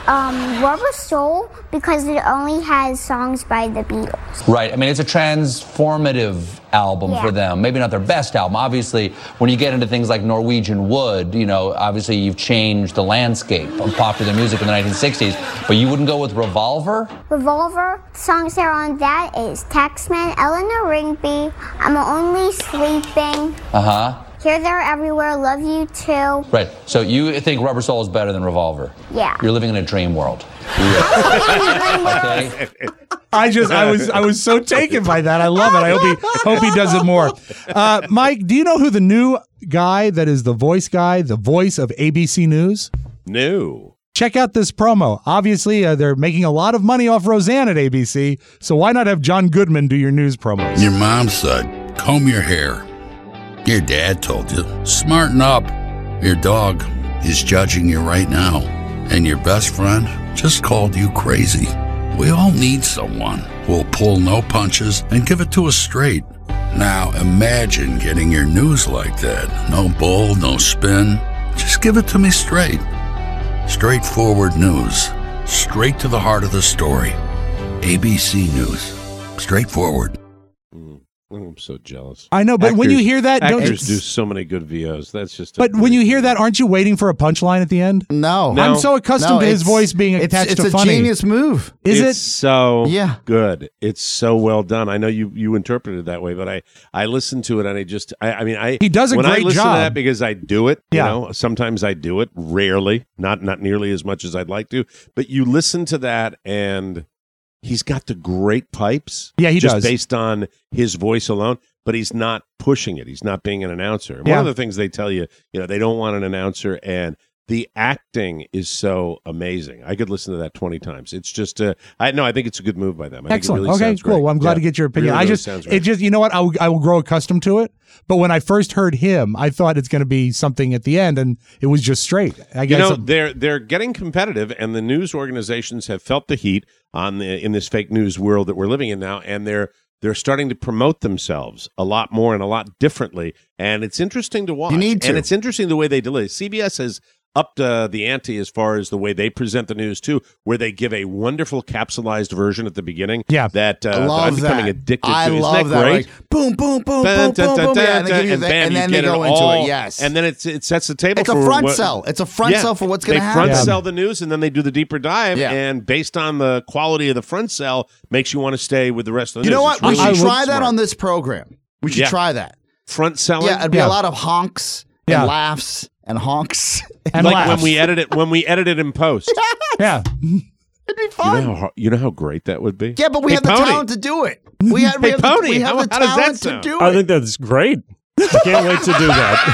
um, Rubber Soul because it only has songs by the Beatles. Right. I mean, it's a transformative album Yeah. for them. Maybe not their best album. Obviously, when you get into things like Norwegian Wood, you know, obviously you've changed the landscape of popular music in the nineteen sixties. But you wouldn't go with Revolver? Revolver, songs that are on that is Taxman, Eleanor Rigby, I'm Only Sleeping, Uh-huh. Here, There, Everywhere, Love You Too. Right. So you think Rubber Soul is better than Revolver? Yeah. You're living in a dream world. Okay. I just, I was, I was so taken by that. I love it. I hope he, hope he does it more. Uh, Mike, do you know who the new guy that is the voice guy, the voice of A B C News? No. Check out this promo. Obviously, uh, they're making a lot of money off Roseanne at A B C, so why not have John Goodman do your news promos? Your mom said, comb your hair. Your dad told you, smarten up. Your dog is judging you right now. And your best friend just called you crazy. We all need someone who'll pull no punches and give it to us straight. Now imagine getting your news like that. No bull, no spin. Just give it to me straight. Straightforward news. Straight to the heart of the story. A B C News. Straightforward. I'm so jealous. I know, but actors, when you hear that, don't actors you, do so many good V Os. That's just. But when you hear that, aren't you waiting for a punchline at the end? No, No. I'm so accustomed No, to his it's- voice being it's- attached it's to a funny. genius move. Is it's it? so Yeah. good. It's so well done. I know you you interpreted it that way, but I I listened to it and I just I, I mean I He does a when I great listen job. to that because I do it. Yeah. You know, sometimes I do it. Rarely, not not nearly as much as I'd like to. But you listen to that and he's got the great pipes. Yeah, he just does. based on his voice alone. But he's not pushing it. He's not being an announcer. Yeah. One of the things they tell you, you know, they don't want an announcer, and the acting is so amazing. I could listen to that twenty times. It's just, uh, I no, I think it's a good move by them. I Excellent. Think it really okay, sounds cool. great. Well, I'm glad Yeah. to get your opinion. Really, I really just, sounds it great. just, you know what? I will, I will grow accustomed to it. But when I first heard him, I thought it's going to be something at the end, and it was just straight. I You guess. know, they're they're getting competitive, and the news organizations have felt the heat on the in this fake news world that we're living in now, and they're they're starting to promote themselves a lot more and a lot differently, and it's interesting to watch. You need to. And it's interesting the way they delay. C B S has upped uh, the ante as far as the way they present the news too, where they give a wonderful capsulized version at the beginning. Yeah. that uh, I love I'm becoming that. addicted I to. Isn't love that great? Like, boom, boom, boom, Dun, boom, dun, boom, dun, boom, yeah, dun, and they give you and the- bam, and you then get they go it into all, it. Yes, and then it's it sets the table. It's a for front what- sell. It's a front Yeah. sell for what's going to They happen. front Yeah. sell the news, and then they do the deeper dive. Yeah. And based on the quality of the front sell, makes you want to stay with the rest of the You news. know what? It's We really should try smart. that on this program. We should Yeah. try that. front selling. Yeah, it'd be Yeah. a lot of honks and Yeah. laughs and honks. And like laughs. when we edit it when we edit it in post. yeah. It'd be You fun. know, how, you know how great that would be. Yeah, but we Hey, have the Pony. talent to do it. We have, we Hey, have, Pony, the, we have how- the how does that talent to sound? do I it. think that's great. I can't wait to do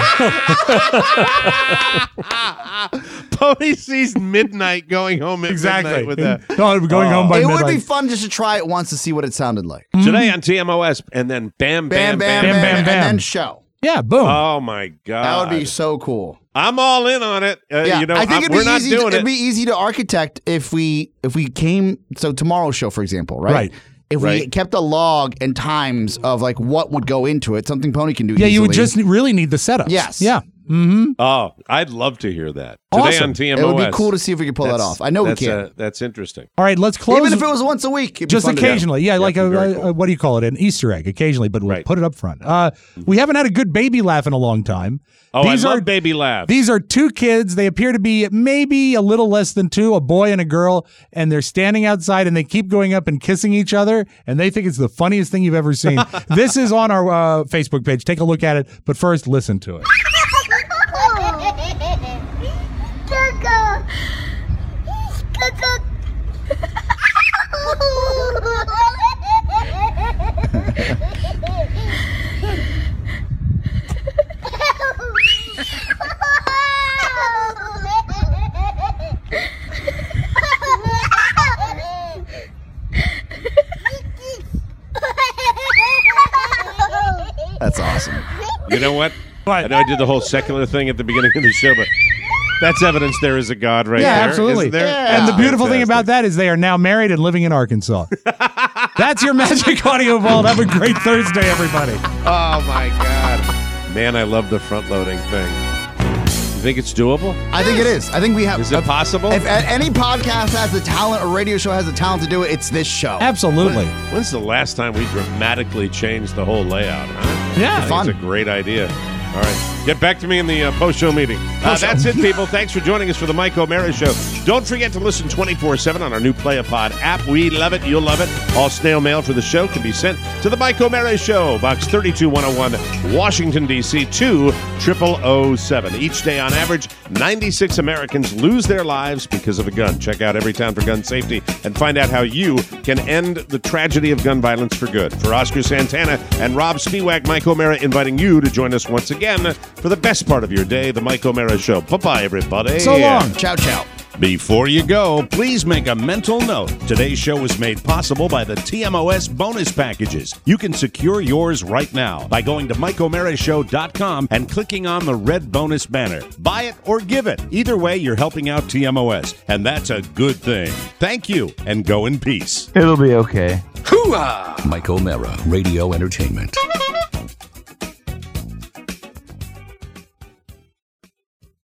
that. Pony sees midnight going home at Exactly. midnight with that. No, we're going home by It midnight. would be fun just to try it once to see what it sounded like. Today on T M O S, and then bam, Bam, bam, bam, bam, bam, bam, and bam. then show. Yeah, boom. Oh my god, That would be so cool. I'm all in on it. Uh, Yeah, you know, I think I'm- it'd we're be not easy. To, doing it'd it. be easy to architect if we if we came. So tomorrow's show, for example, right? Right. If we Right. kept a log and times of like what would go into it, something Pony can do. yeah, you would easily. just really need the setups. Yes. Yeah. Mm-hmm. Oh, I'd love to hear that today Awesome. on T M O S. It would be cool to see if we could pull that That's- off. I know we that's, can. uh, that's interesting. All right, let's close. Even if it was once a week, it'd be just fun to do. occasionally, yeah, like a, be very a- cool. a- what do you call it, an Easter egg, occasionally, but we'll Right. put it up front. Uh, we haven't had a good baby laugh in a long time. Oh, These I love are baby laughs. these are two kids. They appear to be maybe a little less than two, a boy and a girl, and they're standing outside and they keep going up and kissing each other, and they think it's the funniest thing you've ever seen. This is on our uh, Facebook page. Take a look at it, but first, listen to it. That's awesome. You know what? I know I did the whole secular thing at the beginning of the show, but that's evidence there is a God right yeah, there. absolutely. isn't there? And the That's beautiful thing fantastic. about that is they are now married and living in Arkansas. That's your Magic Audio Vault. Have a great Thursday, everybody. Oh my God, man! I love the front loading thing. You think it's doable? I think it is. I think we have. Is it possible? If any podcast has the talent or radio show has the talent to do it, it's this show. Absolutely. When, when's the last time we dramatically changed the whole layout, huh? Yeah. I think Fun. it's a great idea. All right. Get back to me in the uh, post-show meeting. Uh, that's it, people. Thanks for joining us for the Mike O'Mara Show. Don't forget to listen twenty-four seven on our new Play-A-Pod app. We love it. You'll love it. All snail mail for the show can be sent to the Mike O'Mara Show, Box thirty-two one oh one, Washington, D C two zero zero zero seven. Each day, on average, ninety-six Americans lose their lives because of a gun. Check out Everytown for Gun Safety and find out how you can end the tragedy of gun violence for good. For Oscar Santana and Rob Spiewak, Mike O'Mara inviting you to join us once again for the best part of your day, the Mike O'Mara Show. Bye-bye, everybody. So long. Ciao, ciao. Before you go, please make a mental note. Today's show was made possible by the T M O S bonus packages. You can secure yours right now by going to Mike O'Mara Show dot com and clicking on the red bonus banner. Buy it or give it. Either way, you're helping out T M O S, and that's a good thing. Thank you, and go in peace. It'll be okay. Hooah! Mike O'Mara, Radio Entertainment.